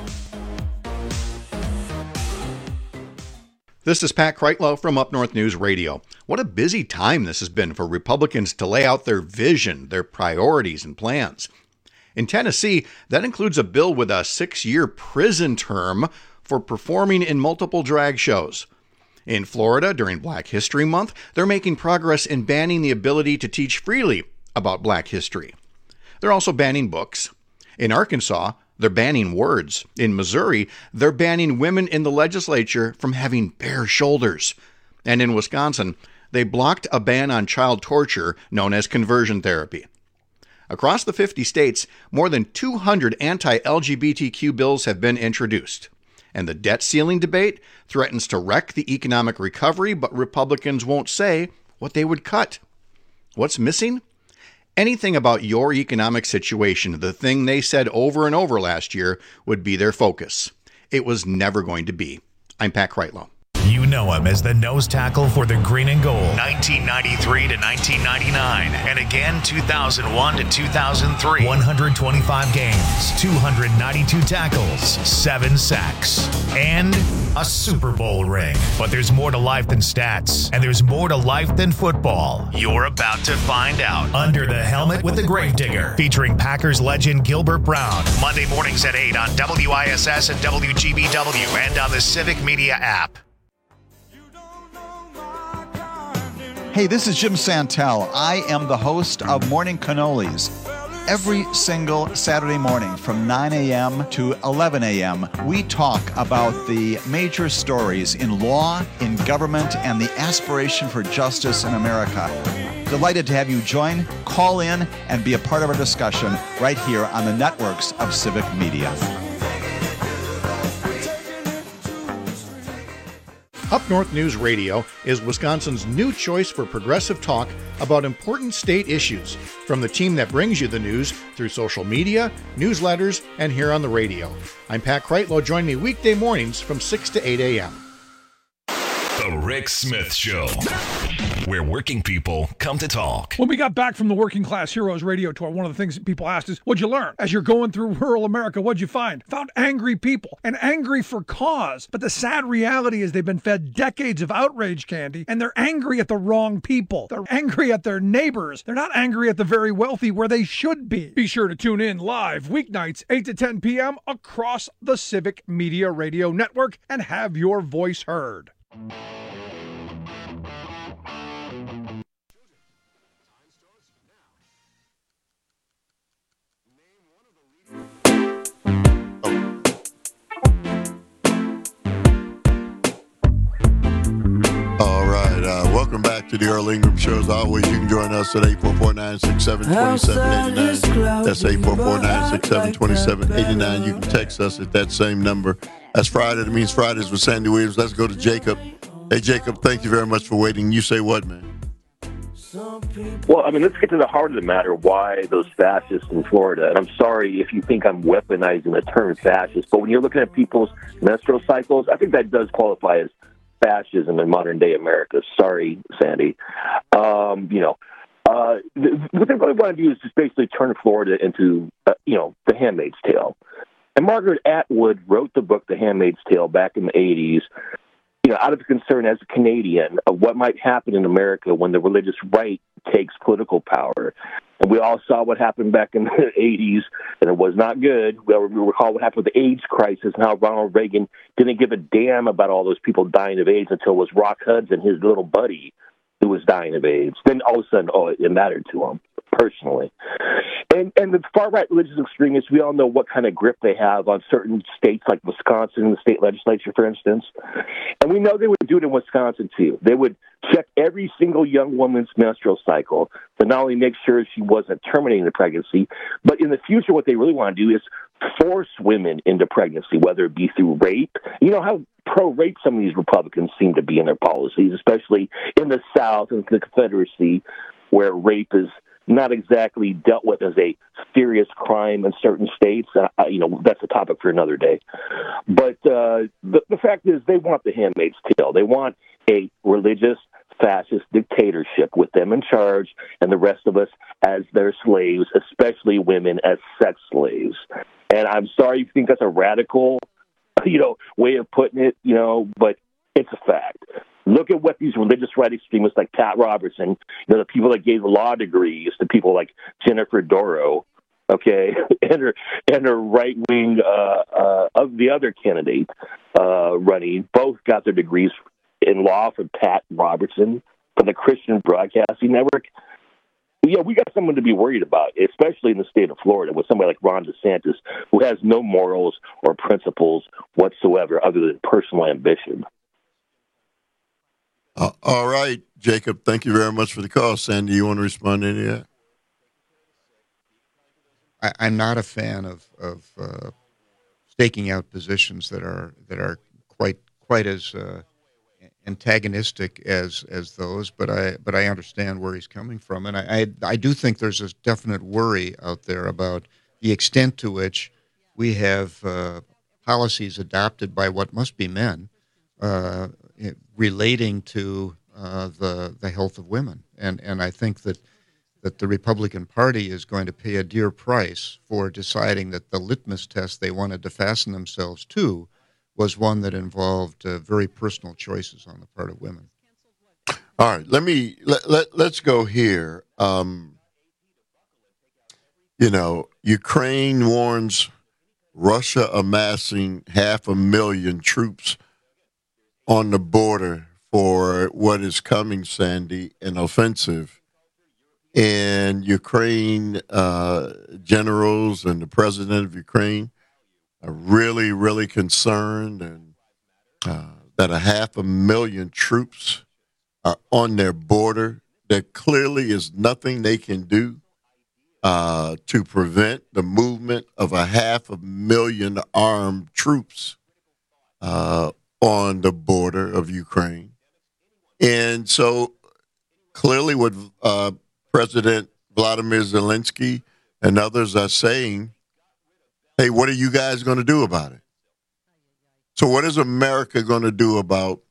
Speaker 9: This is Pat Kreitlow from Up North News Radio. What a busy time this has been for Republicans to lay out their vision, their priorities, and plans. In Tennessee, that includes a bill with a six-year prison term for performing in multiple drag shows. In Florida, during Black History Month, they're making progress in banning the ability to teach freely about Black history. They're also banning books. In Arkansas, they're banning words. In Missouri, they're banning women in the legislature from having bare shoulders. And in Wisconsin, they blocked a ban on child torture known as conversion therapy. Across the fifty states, more than two hundred anti-L G B T Q bills have been introduced. And the debt ceiling debate threatens to wreck the economic recovery, but Republicans won't say what they would cut. What's missing? Anything about your economic situation, the thing they said over and over last year, would be their focus. It was never going to be. I'm Pat Kreitlow.
Speaker 5: You know him as the nose tackle for the Green and Gold, nineteen ninety-three to nineteen ninety-nine, and again two thousand one to two thousand three. one hundred twenty-five games, two hundred ninety-two tackles, seven sacks, and a Super Bowl ring. But there's more to life than stats, and there's more to life than football. You're about to find out. Under the Helmet with the Gravedigger, featuring Packers legend Gilbert Brown. Monday mornings at eight on W I S S and W G B W and on the Civic Media app.
Speaker 24: Hey, this is Jim Santel. I am the host of Morning Cannolis. Every single Saturday morning from nine a.m. to eleven a.m., we talk about the major stories in law, in government, and the aspiration for justice in America. Delighted to have you join, call in, and be a part of our discussion right here on the networks of Civic Media.
Speaker 9: Up North News Radio is Wisconsin's new choice for progressive talk about important state issues, from the team that brings you the news through social media, newsletters, and here on the radio. I'm Pat Kreitlow. Join me weekday mornings from six to eight a.m.
Speaker 25: The Rick Smith Show, where working people come to talk.
Speaker 26: When we got back from the Working Class Heroes radio tour, one of the things that people asked is, what'd you learn? As you're going through rural America, what'd you find? Found angry people, and angry for cause. But the sad reality is they've been fed decades of outrage candy, and they're angry at the wrong people. They're angry at their neighbors. They're not angry at the very wealthy where they should be. Be sure to tune in live weeknights, eight to ten p.m. across the Civic Media Radio Network and have your voice heard.
Speaker 16: All right, uh, welcome back to the Earl Ingram Show. As always, you can join us at eight four four, nine six seven, two seven eight nine. That's eight four four, nine six seven, two seven eight nine. You can text us at that same number. That's Friday. That means Fridays with Sandy Williams. Let's go to Jacob. Hey, Jacob, thank you very much for waiting. You say what, man?
Speaker 27: Well, I mean, let's get to the heart of the matter, why those fascists in Florida. And I'm sorry if you think I'm weaponizing the term fascist, but when you're looking at people's menstrual cycles, I think that does qualify as fascism in modern-day America. Sorry, Sandy. Um, you know, uh, th- what they really want to do is just basically turn Florida into, uh, you know, The Handmaid's Tale. And Margaret Atwood wrote the book The Handmaid's Tale back in the eighties, you know, out of concern as a Canadian of what might happen in America when the religious right takes political power. And we all saw what happened back in the eighties, and it was not good. We recall what happened with the AIDS crisis and how Ronald Reagan didn't give a damn about all those people dying of AIDS until it was Rock Hudson, his little buddy, who was dying of AIDS. Then all of a sudden, oh, it mattered to him personally. And and the far-right religious extremists, we all know what kind of grip they have on certain states like Wisconsin, the state legislature, for instance. And we know they would do it in Wisconsin, too. They would check every single young woman's menstrual cycle to not only make sure she wasn't terminating the pregnancy, but in the future what they really want to do is force women into pregnancy, whether it be through rape. You know how pro-rape some of these Republicans seem to be in their policies, especially in the South and the Confederacy, where rape is not exactly dealt with as a serious crime in certain states. Uh, you know, that's a topic for another day. But uh, the, the fact is they want the Handmaid's Tale. They want a religious fascist dictatorship with them in charge and the rest of us as their slaves, especially women as sex slaves. And I'm sorry if you think that's a radical, you know, way of putting it, you know, but it's a fact. Look at what these religious right extremists like Pat Robertson, you know, the people that gave law degrees to people like Jennifer Doro, okay, and her and her right wing uh, uh, of the other candidate uh, running, both got their degrees in law from Pat Robertson for the Christian Broadcasting Network. Yeah, we got someone to be worried about, especially in the state of Florida, with somebody like Ron DeSantis, who has no morals or principles whatsoever other than personal ambition.
Speaker 16: Uh, all right, Jacob, thank you very much for the call. Sandy, you want to respond to any of that?
Speaker 17: I, I'm not a fan of, of uh, staking out positions that are that are quite quite as uh, antagonistic as as those, but I but I understand where he's coming from, and I, I I do think there's a definite worry out there about the extent to which we have uh, policies adopted by what must be men uh, relating to uh, the the health of women, and and I think that that the Republican Party is going to pay a dear price for deciding that the litmus test they wanted to fasten themselves to was one that involved uh, very personal choices on the part of women.
Speaker 16: All right, let me let, let let's go here. Um, you know, Ukraine warns Russia amassing half a million troops on the border for what is coming, Sandy, an offensive. And Ukraine uh, generals and the president of Ukraine are really, really concerned and uh, that a half a million troops are on their border. There clearly is nothing they can do uh, to prevent the movement of a half a million armed troops uh, on the border of Ukraine. And so clearly what uh, President Vladimir Zelensky and others are saying, hey, what are you guys going to do about it? So what is America going to do about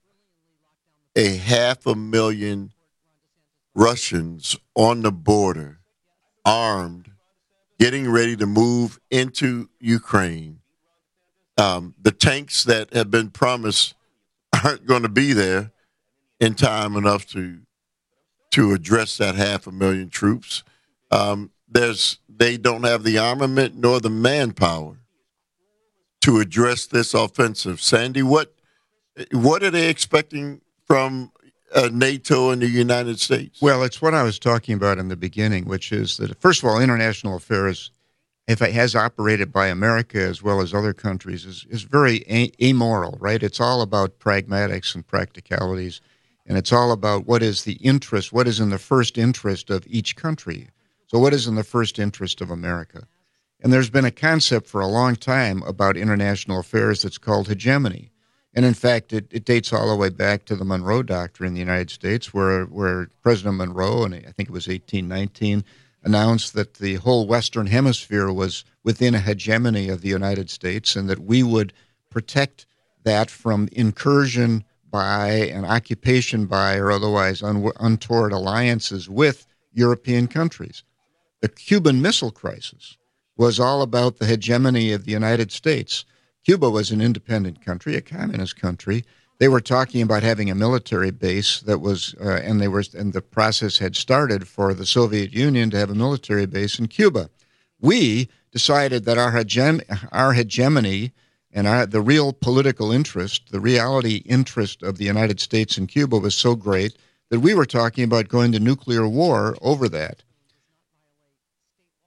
Speaker 16: a half a million Russians on the border, armed, getting ready to move into Ukraine? Um, the tanks that have been promised aren't going to be there in time enough to to address that half a million troops. Um, there's they don't have the armament nor the manpower to address this offensive. Sandy, what what are they expecting from uh, NATO and the United States?
Speaker 17: Well, it's what I was talking about in the beginning, which is that, first of all, international affairs, if it has operated by America as well as other countries, is, is very a- amoral, right? It's all about pragmatics and practicalities, and it's all about what is the interest, what is in the first interest of each country. So what is in the first interest of America? And there's been a concept for a long time about international affairs that's called hegemony. And in fact, it, it dates all the way back to the Monroe Doctrine in the United States, where, where President Monroe, and I think it was eighteen nineteen, announced that the whole Western Hemisphere was within a hegemony of the United States and that we would protect that from incursion by and occupation by or otherwise un- untoward alliances with European countries. The Cuban Missile Crisis was all about the hegemony of the United States. Cuba was an independent country, a communist country. They were talking about having a military base that was, uh, and they were, and the process had started for the Soviet Union to have a military base in Cuba. We decided that our hegem- our hegemony and our, the real political interest, the reality interest of the United States in Cuba was so great that we were talking about going to nuclear war over that.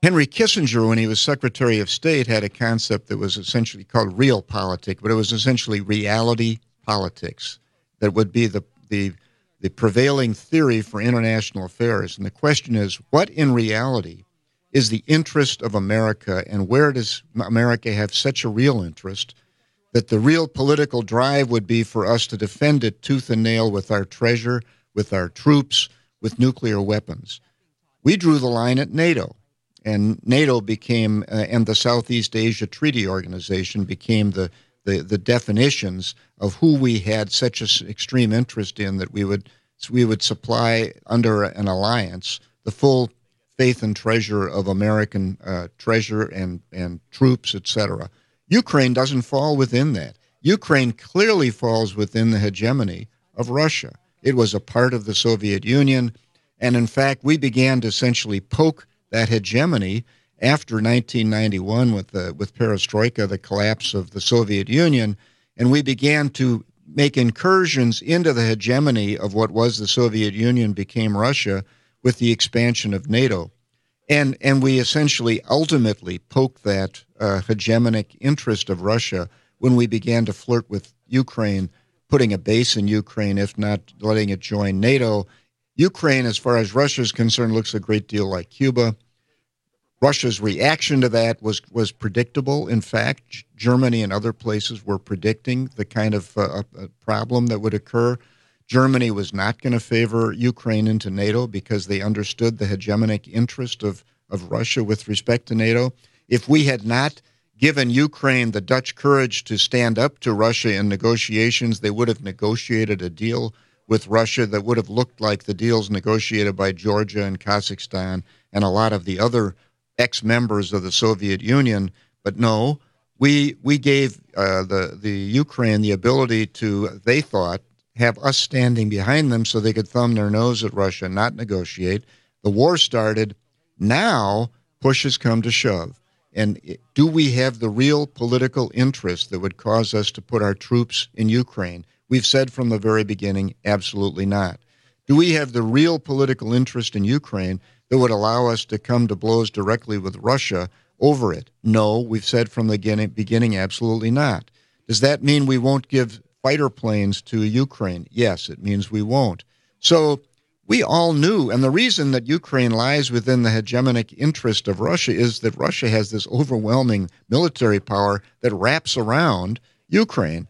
Speaker 17: Henry Kissinger, when he was Secretary of State, had a concept that was essentially called realpolitik, but it was essentially reality politics that would be the, the, the prevailing theory for international affairs. And the question is, what in reality is the interest of America, and where does America have such a real interest that the real political drive would be for us to defend it tooth and nail with our treasure, with our troops, with nuclear weapons? We drew the line at NATO. And NATO became, uh, and the Southeast Asia Treaty Organization became the, the, the definitions of who we had such an extreme interest in that we would we would supply under an alliance the full faith and treasure of American uh, treasure and, and troops, et cetera. Ukraine doesn't fall within that. Ukraine clearly falls within the hegemony of Russia. It was a part of the Soviet Union, and in fact, we began to essentially poke that hegemony after nineteen ninety-one with the with perestroika, the collapse of the Soviet Union, and we began to make incursions into the hegemony of what was the Soviet Union became Russia with the expansion of NATO. And and we essentially ultimately poked that uh, hegemonic interest of Russia when we began to flirt with Ukraine, putting a base in Ukraine, if not letting it join NATO. Ukraine, as far as Russia is concerned, looks a great deal like Cuba. Russia's reaction to that was, was predictable. In fact, Germany and other places were predicting the kind of uh, problem that would occur. Germany was not going to favor Ukraine into NATO because they understood the hegemonic interest of, of Russia with respect to NATO. If we had not given Ukraine the Dutch courage to stand up to Russia in negotiations, they would have negotiated a deal with Russia that would have looked like the deals negotiated by Georgia and Kazakhstan and a lot of the other ex-members of the Soviet Union. But no, we we gave uh, the, the Ukraine the ability to, they thought, have us standing behind them so they could thumb their nose at Russia, not negotiate. The war started. Now, push has come to shove. And do we have the real political interest that would cause us to put our troops in Ukraine? We've said from the very beginning, absolutely not. Do we have the real political interest in Ukraine that would allow us to come to blows directly with Russia over it? No, we've said from the beginning, absolutely not. Does that mean we won't give fighter planes to Ukraine? Yes, it means we won't. So we all knew, and the reason that Ukraine lies within the hegemonic interest of Russia is that Russia has this overwhelming military power that wraps around Ukraine.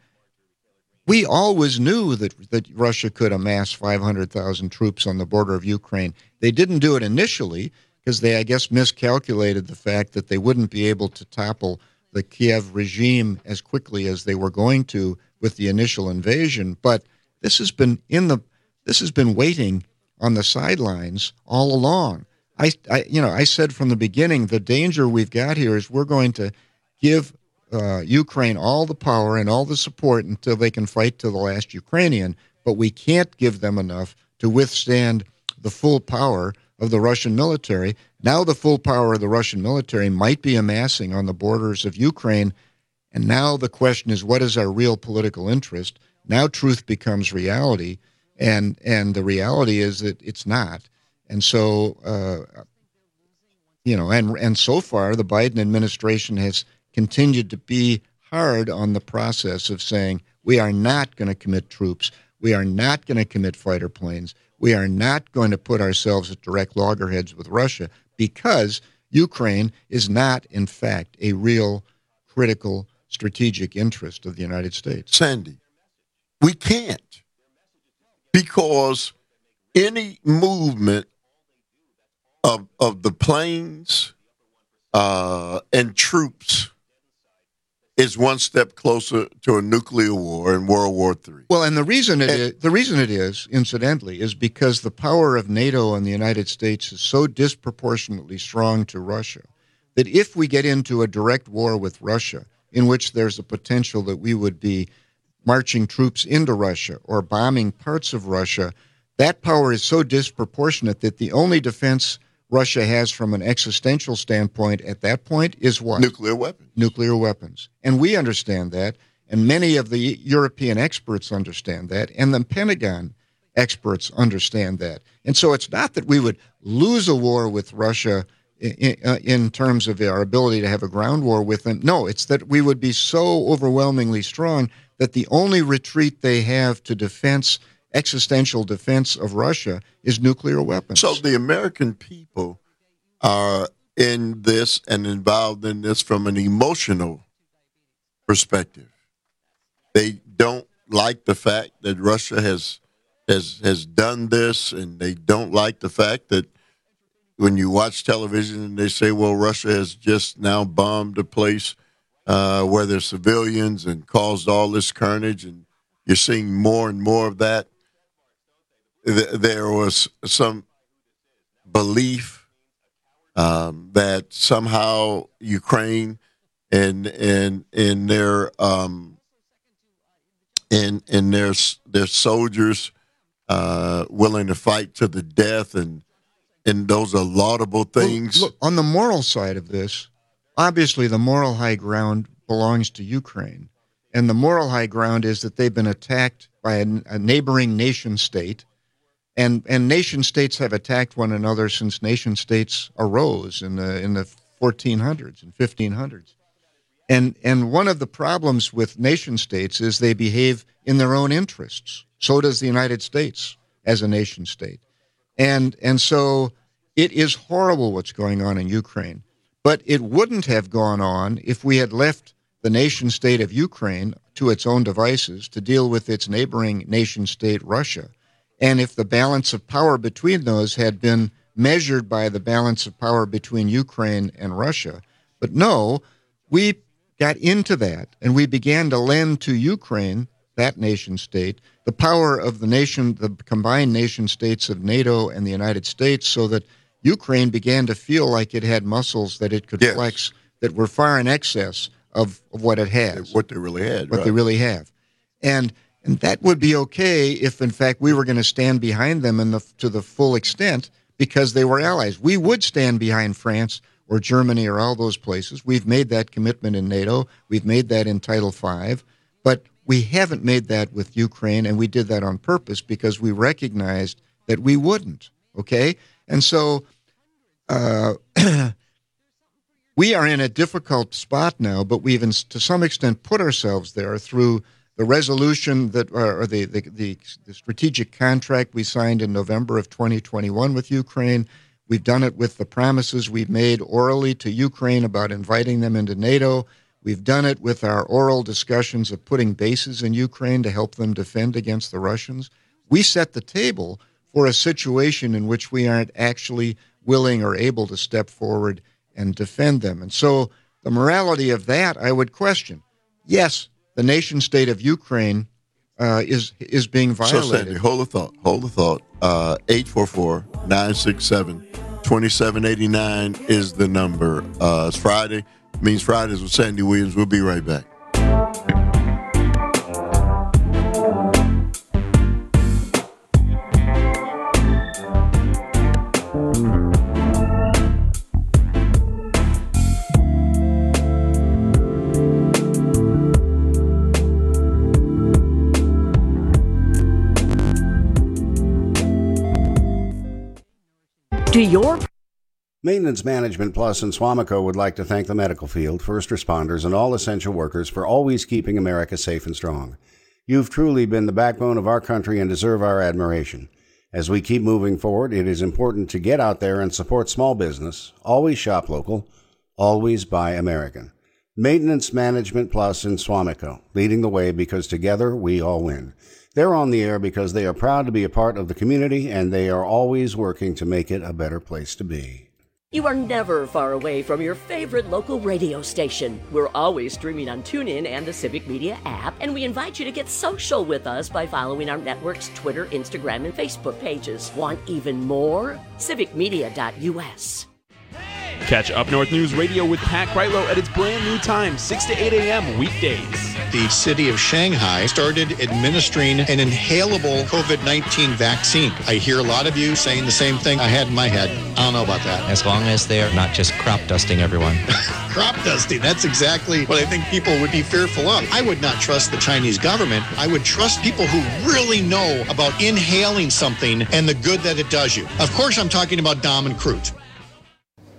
Speaker 17: We always knew that, that Russia could amass five hundred thousand troops on the border of Ukraine. They didn't do it initially because they, I guess, miscalculated the fact that they wouldn't be able to topple the Kiev regime as quickly as they were going to with the initial invasion. But this has been in the this has been waiting on the sidelines all along. I, I you know, I said from the beginning, the danger we've got here is we're going to give Uh, Ukraine all the power and all the support until they can fight to the last Ukrainian, but we can't give them enough to withstand the full power of the Russian military. Now the full power of the Russian military might be amassing on the borders of Ukraine, and now the question is, what is our real political interest? Now truth becomes reality, and and the reality is that it's not. And so, uh, you know, and and so far the Biden administration has continued to be hard on the process of saying we are not going to commit troops, we are not going to commit fighter planes, we are not going to put ourselves at direct loggerheads with Russia because Ukraine is not, in fact, a real critical strategic interest of the United States.
Speaker 16: Sandy, we can't, because any movement of of the planes uh, and troops is one step closer to a nuclear war in World War Three.
Speaker 17: Well, and the reason it and, is, the reason it is, incidentally, is because the power of NATO and the United States is so disproportionately strong to Russia that if we get into a direct war with Russia, in which there's a potential that we would be marching troops into Russia or bombing parts of Russia, that power is so disproportionate that the only defense Russia has from an existential standpoint at that point is what?
Speaker 16: Nuclear weapons.
Speaker 17: Nuclear weapons. And we understand that, and many of the European experts understand that, and the Pentagon experts understand that. And so it's not that we would lose a war with Russia in, uh, in terms of our ability to have a ground war with them. No, it's that we would be so overwhelmingly strong that the only retreat they have to defense, existential defense of Russia, is nuclear weapons.
Speaker 16: So the American people are in this and involved in this from an emotional perspective. They don't like the fact that Russia has has has done this, and they don't like the fact that when you watch television and they say, well, Russia has just now bombed a place uh, where there's civilians and caused all this carnage, and you're seeing more and more of that. There was some belief um, that somehow Ukraine and and in their um, in in their their soldiers uh, willing to fight to the death, and and those are laudable things.
Speaker 17: Look, look, on the moral side of this, obviously the moral high ground belongs to Ukraine, and the moral high ground is that they've been attacked by a, a neighboring nation state. And and nation states have attacked one another since nation states arose in the in the fourteen hundreds and fifteen hundreds. And and one of the problems with nation states is they behave in their own interests. So does the United States as a nation state. And and so it is horrible what's going on in Ukraine. But it wouldn't have gone on if we had left the nation state of Ukraine to its own devices to deal with its neighboring nation state, Russia. And if the balance of power between those had been measured by the balance of power between Ukraine and Russia. But no, we got into that, and we began to lend to Ukraine, that nation state, the power of the nation, the combined nation states of NATO and the United States, so that Ukraine began to feel like it had muscles that it could yes. flex that were far in excess of, of what it has.
Speaker 16: What they really had.
Speaker 17: What
Speaker 16: right.
Speaker 17: they really have. And And that would be okay if, in fact, we were going to stand behind them in the, to the full extent because they were allies. We would stand behind France or Germany or all those places. We've made that commitment in NATO. We've made that in Title five. But we haven't made that with Ukraine, and we did that on purpose because we recognized that we wouldn't, okay? And so uh, we are in a difficult spot now, but we've, in, to some extent, put ourselves there through the resolution that, or the, the, the, the strategic contract we signed in November of twenty twenty-one with Ukraine. We've done it with the promises we've made orally to Ukraine about inviting them into NATO. We've done it with our oral discussions of putting bases in Ukraine to help them defend against the Russians. We set the table for a situation in which we aren't actually willing or able to step forward and defend them. And so the morality of that, I would question. Yes, the nation state of Ukraine uh, is is being violated.
Speaker 16: So, Sandy, hold the thought. Hold the thought. Uh, eight four four, nine six seven, two seven eight nine is the number. Uh, it's Friday. It means Fridays with Sandy Williams. We'll be right back.
Speaker 8: Do your
Speaker 4: Maintenance Management Plus in Swamico would like to thank the medical field, first responders, and all essential workers for always keeping America safe and strong. You've truly been the backbone of our country and deserve our admiration. As we keep moving forward, it is important to get out there and support small business, always shop local, always buy American. Maintenance Management Plus in Swamico, leading the way because together we all win. They're on the air because they are proud to be a part of the community, and they are always working to make it a better place to be.
Speaker 8: You are never far away from your favorite local radio station. We're always streaming on TuneIn and the Civic Media app, and we invite you to get social with us by following our network's Twitter, Instagram, and Facebook pages. Want even more? civic media dot u s.
Speaker 7: Catch Up North News Radio with Pat Kreitlow at its brand new time, six to eight a.m. weekdays.
Speaker 9: The city of Shanghai started administering an inhalable COVID nineteen vaccine. I hear a lot of you saying the same thing I had in my head. I don't know about that.
Speaker 12: As long as they're not just crop dusting everyone.
Speaker 9: Crop dusting, that's exactly what I think people would be fearful of. I would not trust the Chinese government. I would trust people who really know about inhaling something and the good that it does you. Of course, I'm talking about Dom and Crute.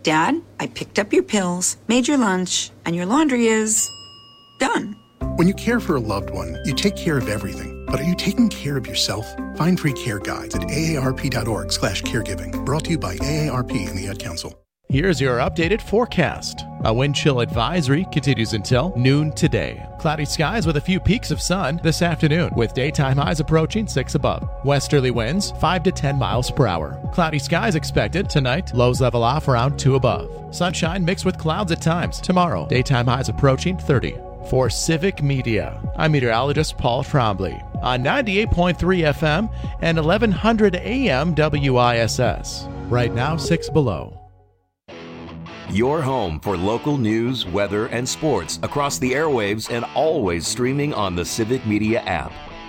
Speaker 11: Dad, I picked up your pills, made your lunch, and your laundry is done.
Speaker 13: When you care for a loved one, you take care of everything. But are you taking care of yourself? Find free care guides at A A R P dot org slash caregiving. Brought to you by A A R P and the Ad Council.
Speaker 1: Here's your updated forecast. A wind chill advisory continues until noon today. Cloudy skies with a few peaks of sun this afternoon, with daytime highs approaching six above. Westerly winds five to ten miles per hour. Cloudy skies expected tonight, lows level off around two above. Sunshine mixed with clouds at times. Tomorrow, daytime highs approaching thirty. For Civic Media, I'm meteorologist Paul Trombley on ninety-eight point three F M and eleven hundred A M W I S S. Right now, six below.
Speaker 6: Your home for local news, weather, and sports across the airwaves and always streaming on the Civic Media app.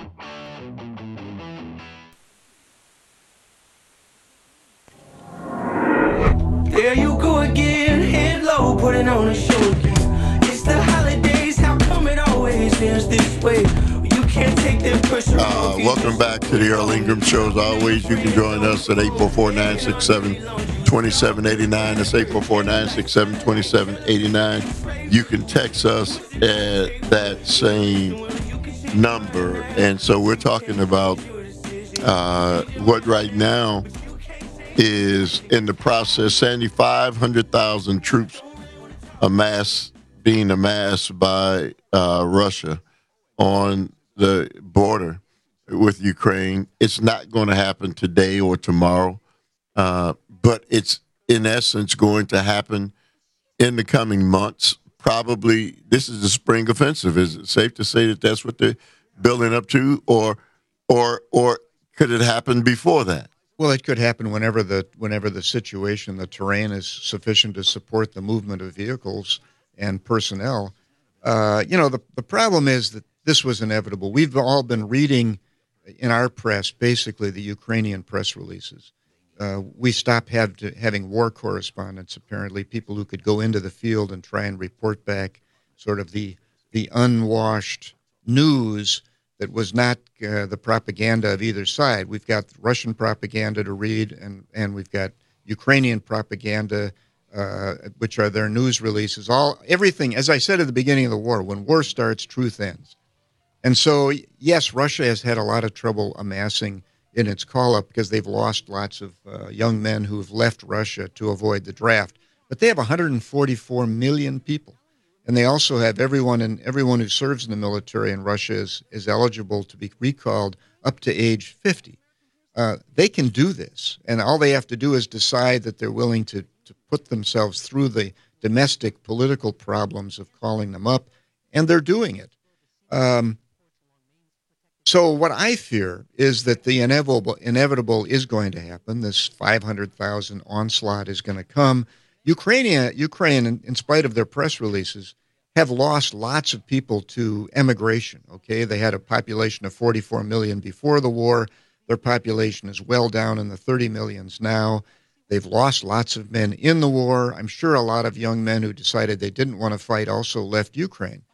Speaker 14: There you go again, head low, putting on a show again. It's the holidays, how come it always ends this way? You can't take the pressure.
Speaker 16: Uh, welcome back to the Earl Ingram Show. As always, you can join us at eight four four, nine six seven, two seven eight nine. That's eight four four, nine six seven, two seven eight nine. You can text us at that same number. And so we're talking about uh, what right now is in the process, seventy-five hundred thousand troops amassed, being amassed by uh, Russia on the border with Ukraine. It's not going to happen today or tomorrow, uh, but it's in essence going to happen in the coming months. Probably this is the spring offensive. Is it safe to say that that's what they're building up to, or, or, or could it happen before that?
Speaker 17: Well, it could happen whenever the whenever the situation, the terrain is sufficient to support the movement of vehicles and personnel. Uh, you know, the, the problem is that this was inevitable. We've all been reading in our press, basically, the Ukrainian press releases. Uh, we stopped have to, having war correspondents, apparently, people who could go into the field and try and report back sort of the the unwashed news that was not uh, the propaganda of either side. We've got Russian propaganda to read, and, and we've got Ukrainian propaganda, uh, which are their news releases. All everything, as I said at the beginning of the war, when war starts, truth ends. And so, yes, Russia has had a lot of trouble amassing in its call-up because they've lost lots of uh, young men who have left Russia to avoid the draft. But they have one hundred forty-four million people. And they also have everyone and everyone who serves in the military in Russia is, is eligible to be recalled up to age fifty. Uh, they can do this, and all they have to do is decide that they're willing to, to put themselves through the domestic political problems of calling them up, and they're doing it. Um, so what I fear is that the inevitable, inevitable is going to happen. This five hundred thousand onslaught is going to come. Ukraine, Ukraine, in, in spite of their press releases, have lost lots of people to emigration, okay? They had a population of forty-four million before the war. Their population is well down in the thirty millions now. They've lost lots of men in the war. I'm sure a lot of young men who decided they didn't want to fight also left Ukraine.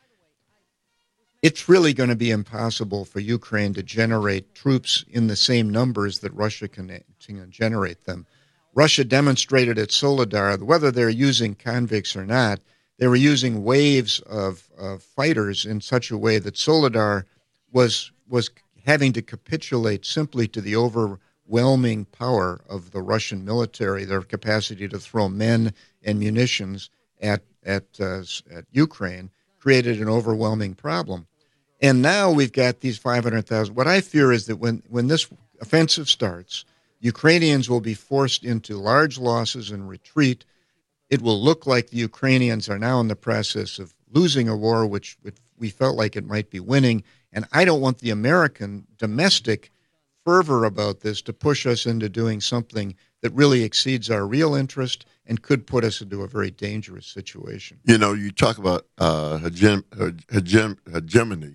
Speaker 17: It's really going to be impossible for Ukraine to generate troops in the same numbers that Russia can, can generate them. Russia demonstrated at Soledar, whether they're using convicts or not, they were using waves of, of fighters in such a way that Soledar was was having to capitulate simply to the overwhelming power of the Russian military, their capacity to throw men and munitions at at, uh, at Ukraine created an overwhelming problem. And now we've got these five hundred thousand. What I fear is that when, when this offensive starts, Ukrainians will be forced into large losses and retreat. It will look like the Ukrainians are now in the process of losing a war, which, which we felt like it might be winning. And I don't want the American domestic fervor about this to push us into doing something that really exceeds our real interest and could put us into a very dangerous situation.
Speaker 16: You know, you talk about uh, hegem- hegem- hegemony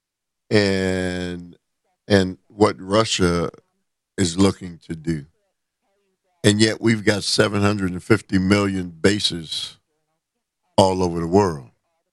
Speaker 16: and and what Russia is looking to do. And yet we've got seven hundred fifty million bases all over the world.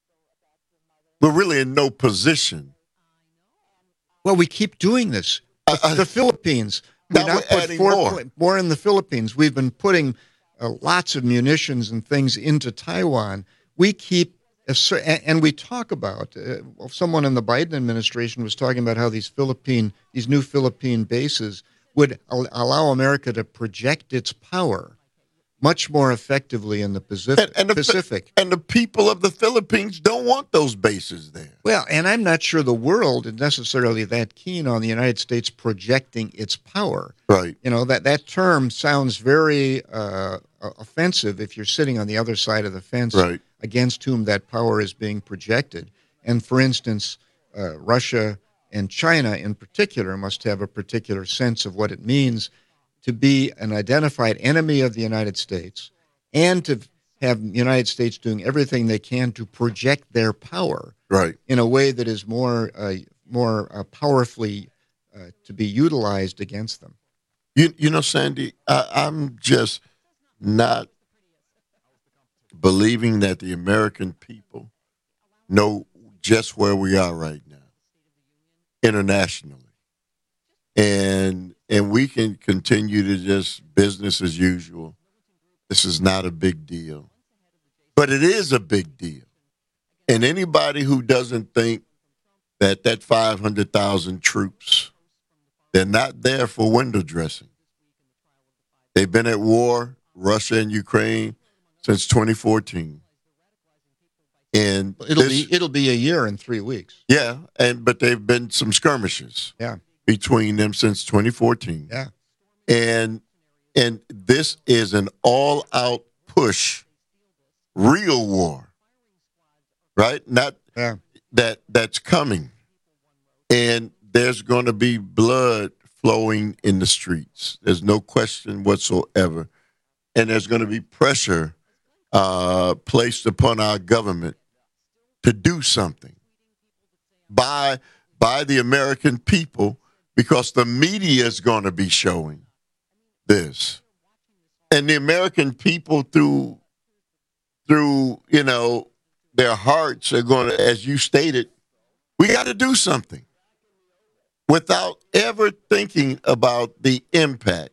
Speaker 16: We're really in no position.
Speaker 17: Well, we keep doing this. The, uh, the Philippines. We now, now put four, more. more in the Philippines. We've been putting uh, lots of munitions and things into Taiwan, we keep, a, and we talk about, uh, someone in the Biden administration was talking about how these Philippine, these new Philippine bases would al- allow America to project its power much more effectively in the Pacific.
Speaker 16: And, and, the,
Speaker 17: Pacific.
Speaker 16: and the people of the Philippines don't want those bases there.
Speaker 17: Well, and I'm not sure the world is necessarily that keen on the United States projecting its power.
Speaker 16: Right.
Speaker 17: You know, that, that term sounds very uh, offensive if you're sitting on the other side of the fence
Speaker 16: right.
Speaker 17: against whom that power is being projected. And for instance, uh, Russia and China in particular must have a particular sense of what it means to be an identified enemy of the United States and to have the United States doing everything they can to project their power
Speaker 16: right.
Speaker 17: in a way that is more uh, more uh, powerfully uh, to be utilized against them.
Speaker 16: You, you know, Sandy, I, I'm just not believing that the American people know just where we are right now internationally. And and we can continue to just business as usual. This is not a big deal. But it is a big deal. And anybody who doesn't think that that five hundred thousand troops, they're not there for window dressing. They've been at war, Russia and Ukraine, since twenty fourteen. And
Speaker 17: it'll
Speaker 16: this,
Speaker 17: be it'll be a year in three weeks.
Speaker 16: Yeah, and but they've been some skirmishes.
Speaker 17: Yeah.
Speaker 16: Between them since twenty fourteen.
Speaker 17: Yeah.
Speaker 16: And and this is an all-out push, real war. Right? Not
Speaker 17: yeah.
Speaker 16: that that's coming. And there's going to be blood flowing in the streets. There's no question whatsoever. And there's going to be pressure uh, placed upon our government to do something by by the American people, because the media is going to be showing this. And the American people, through, through you know, their hearts are going to, as you stated, we got to do something without ever thinking about the impact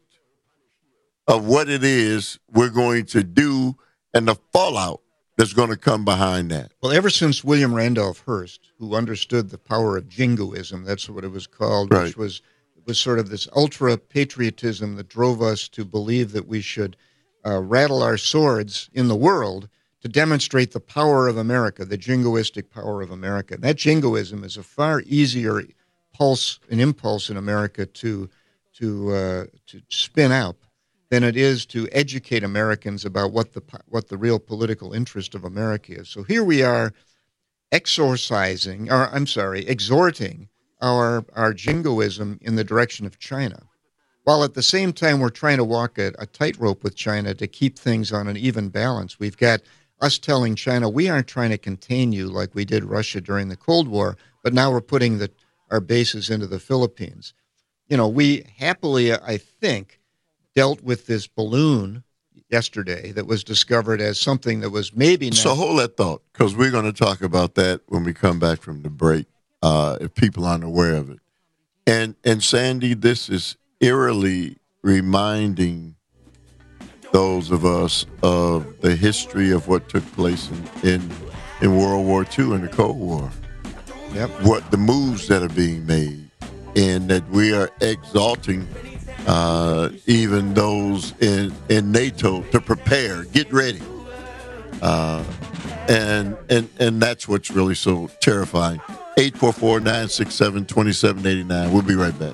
Speaker 16: of what it is we're going to do and the fallout that's going to come behind that.
Speaker 17: Well, ever since William Randolph Hearst, who understood the power of jingoism, that's what it was called,
Speaker 16: right.
Speaker 17: which was was sort of this ultra-patriotism that drove us to believe that we should uh, rattle our swords in the world to demonstrate the power of America, the jingoistic power of America. And that jingoism is a far easier pulse, an impulse in America to to uh, to spin out than it is to educate Americans about what the what the real political interest of America is. So here we are exorcising, or I'm sorry, exhorting our our jingoism in the direction of China, while at the same time we're trying to walk a, a tightrope with China to keep things on an even balance. We've got us telling China, we aren't trying to contain you like we did Russia during the Cold War, but now we're putting the, our bases into the Philippines. You know, we happily, I think, dealt with this balloon yesterday that was discovered as something that was maybe not.
Speaker 16: So hold that thought, because we're going to talk about that when we come back from the break, uh, if people aren't aware of it. And, and Sandy, this is eerily reminding those of us of the history of what took place in, in, in World War Two and the Cold War.
Speaker 17: Yep.
Speaker 16: What the moves that are being made, and that we are exalting uh, even those in, in NATO to prepare, get ready. Uh, and, and, and that's what's really so terrifying. eight four four, nine six seven, two seven eight nine. We'll be right back.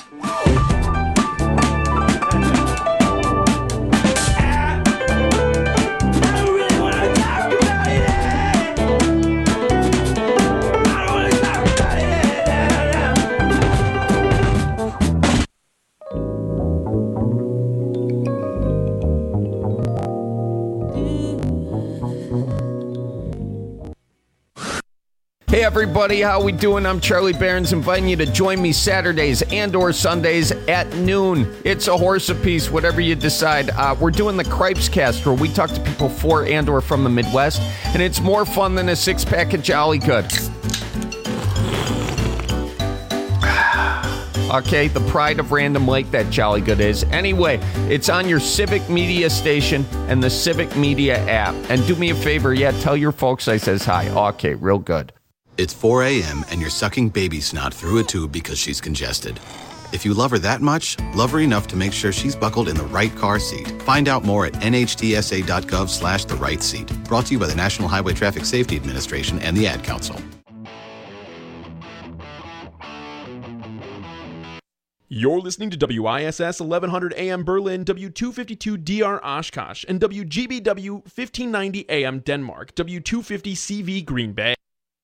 Speaker 10: Hey everybody, how we doing? I'm Charlie Barons, inviting you to join me Saturdays and or Sundays at noon. It's a horse apiece, whatever you decide. Uh, we're doing the Cripes Cast, where we talk to people for and or from the Midwest, and it's more fun than a six-pack of Jolly Good. Okay, the pride of Random Lake, that Jolly Good is. Anyway, it's on your Civic Media station and the Civic Media app. And do me a favor, yeah, tell your folks I says hi. Okay, real good.
Speaker 15: It's four a.m. and you're sucking baby snot through a tube because she's congested. If you love her that much, love her enough to make sure she's buckled in the right car seat. Find out more at N H T S A dot gov slash the right seat. Brought to you by the National Highway Traffic Safety Administration and the Ad Council.
Speaker 7: You're listening to W I S S eleven hundred A M Berlin, W two fifty-two D R Oshkosh, and W G B W fifteen ninety A M Denmark, W two fifty C V Green Bay.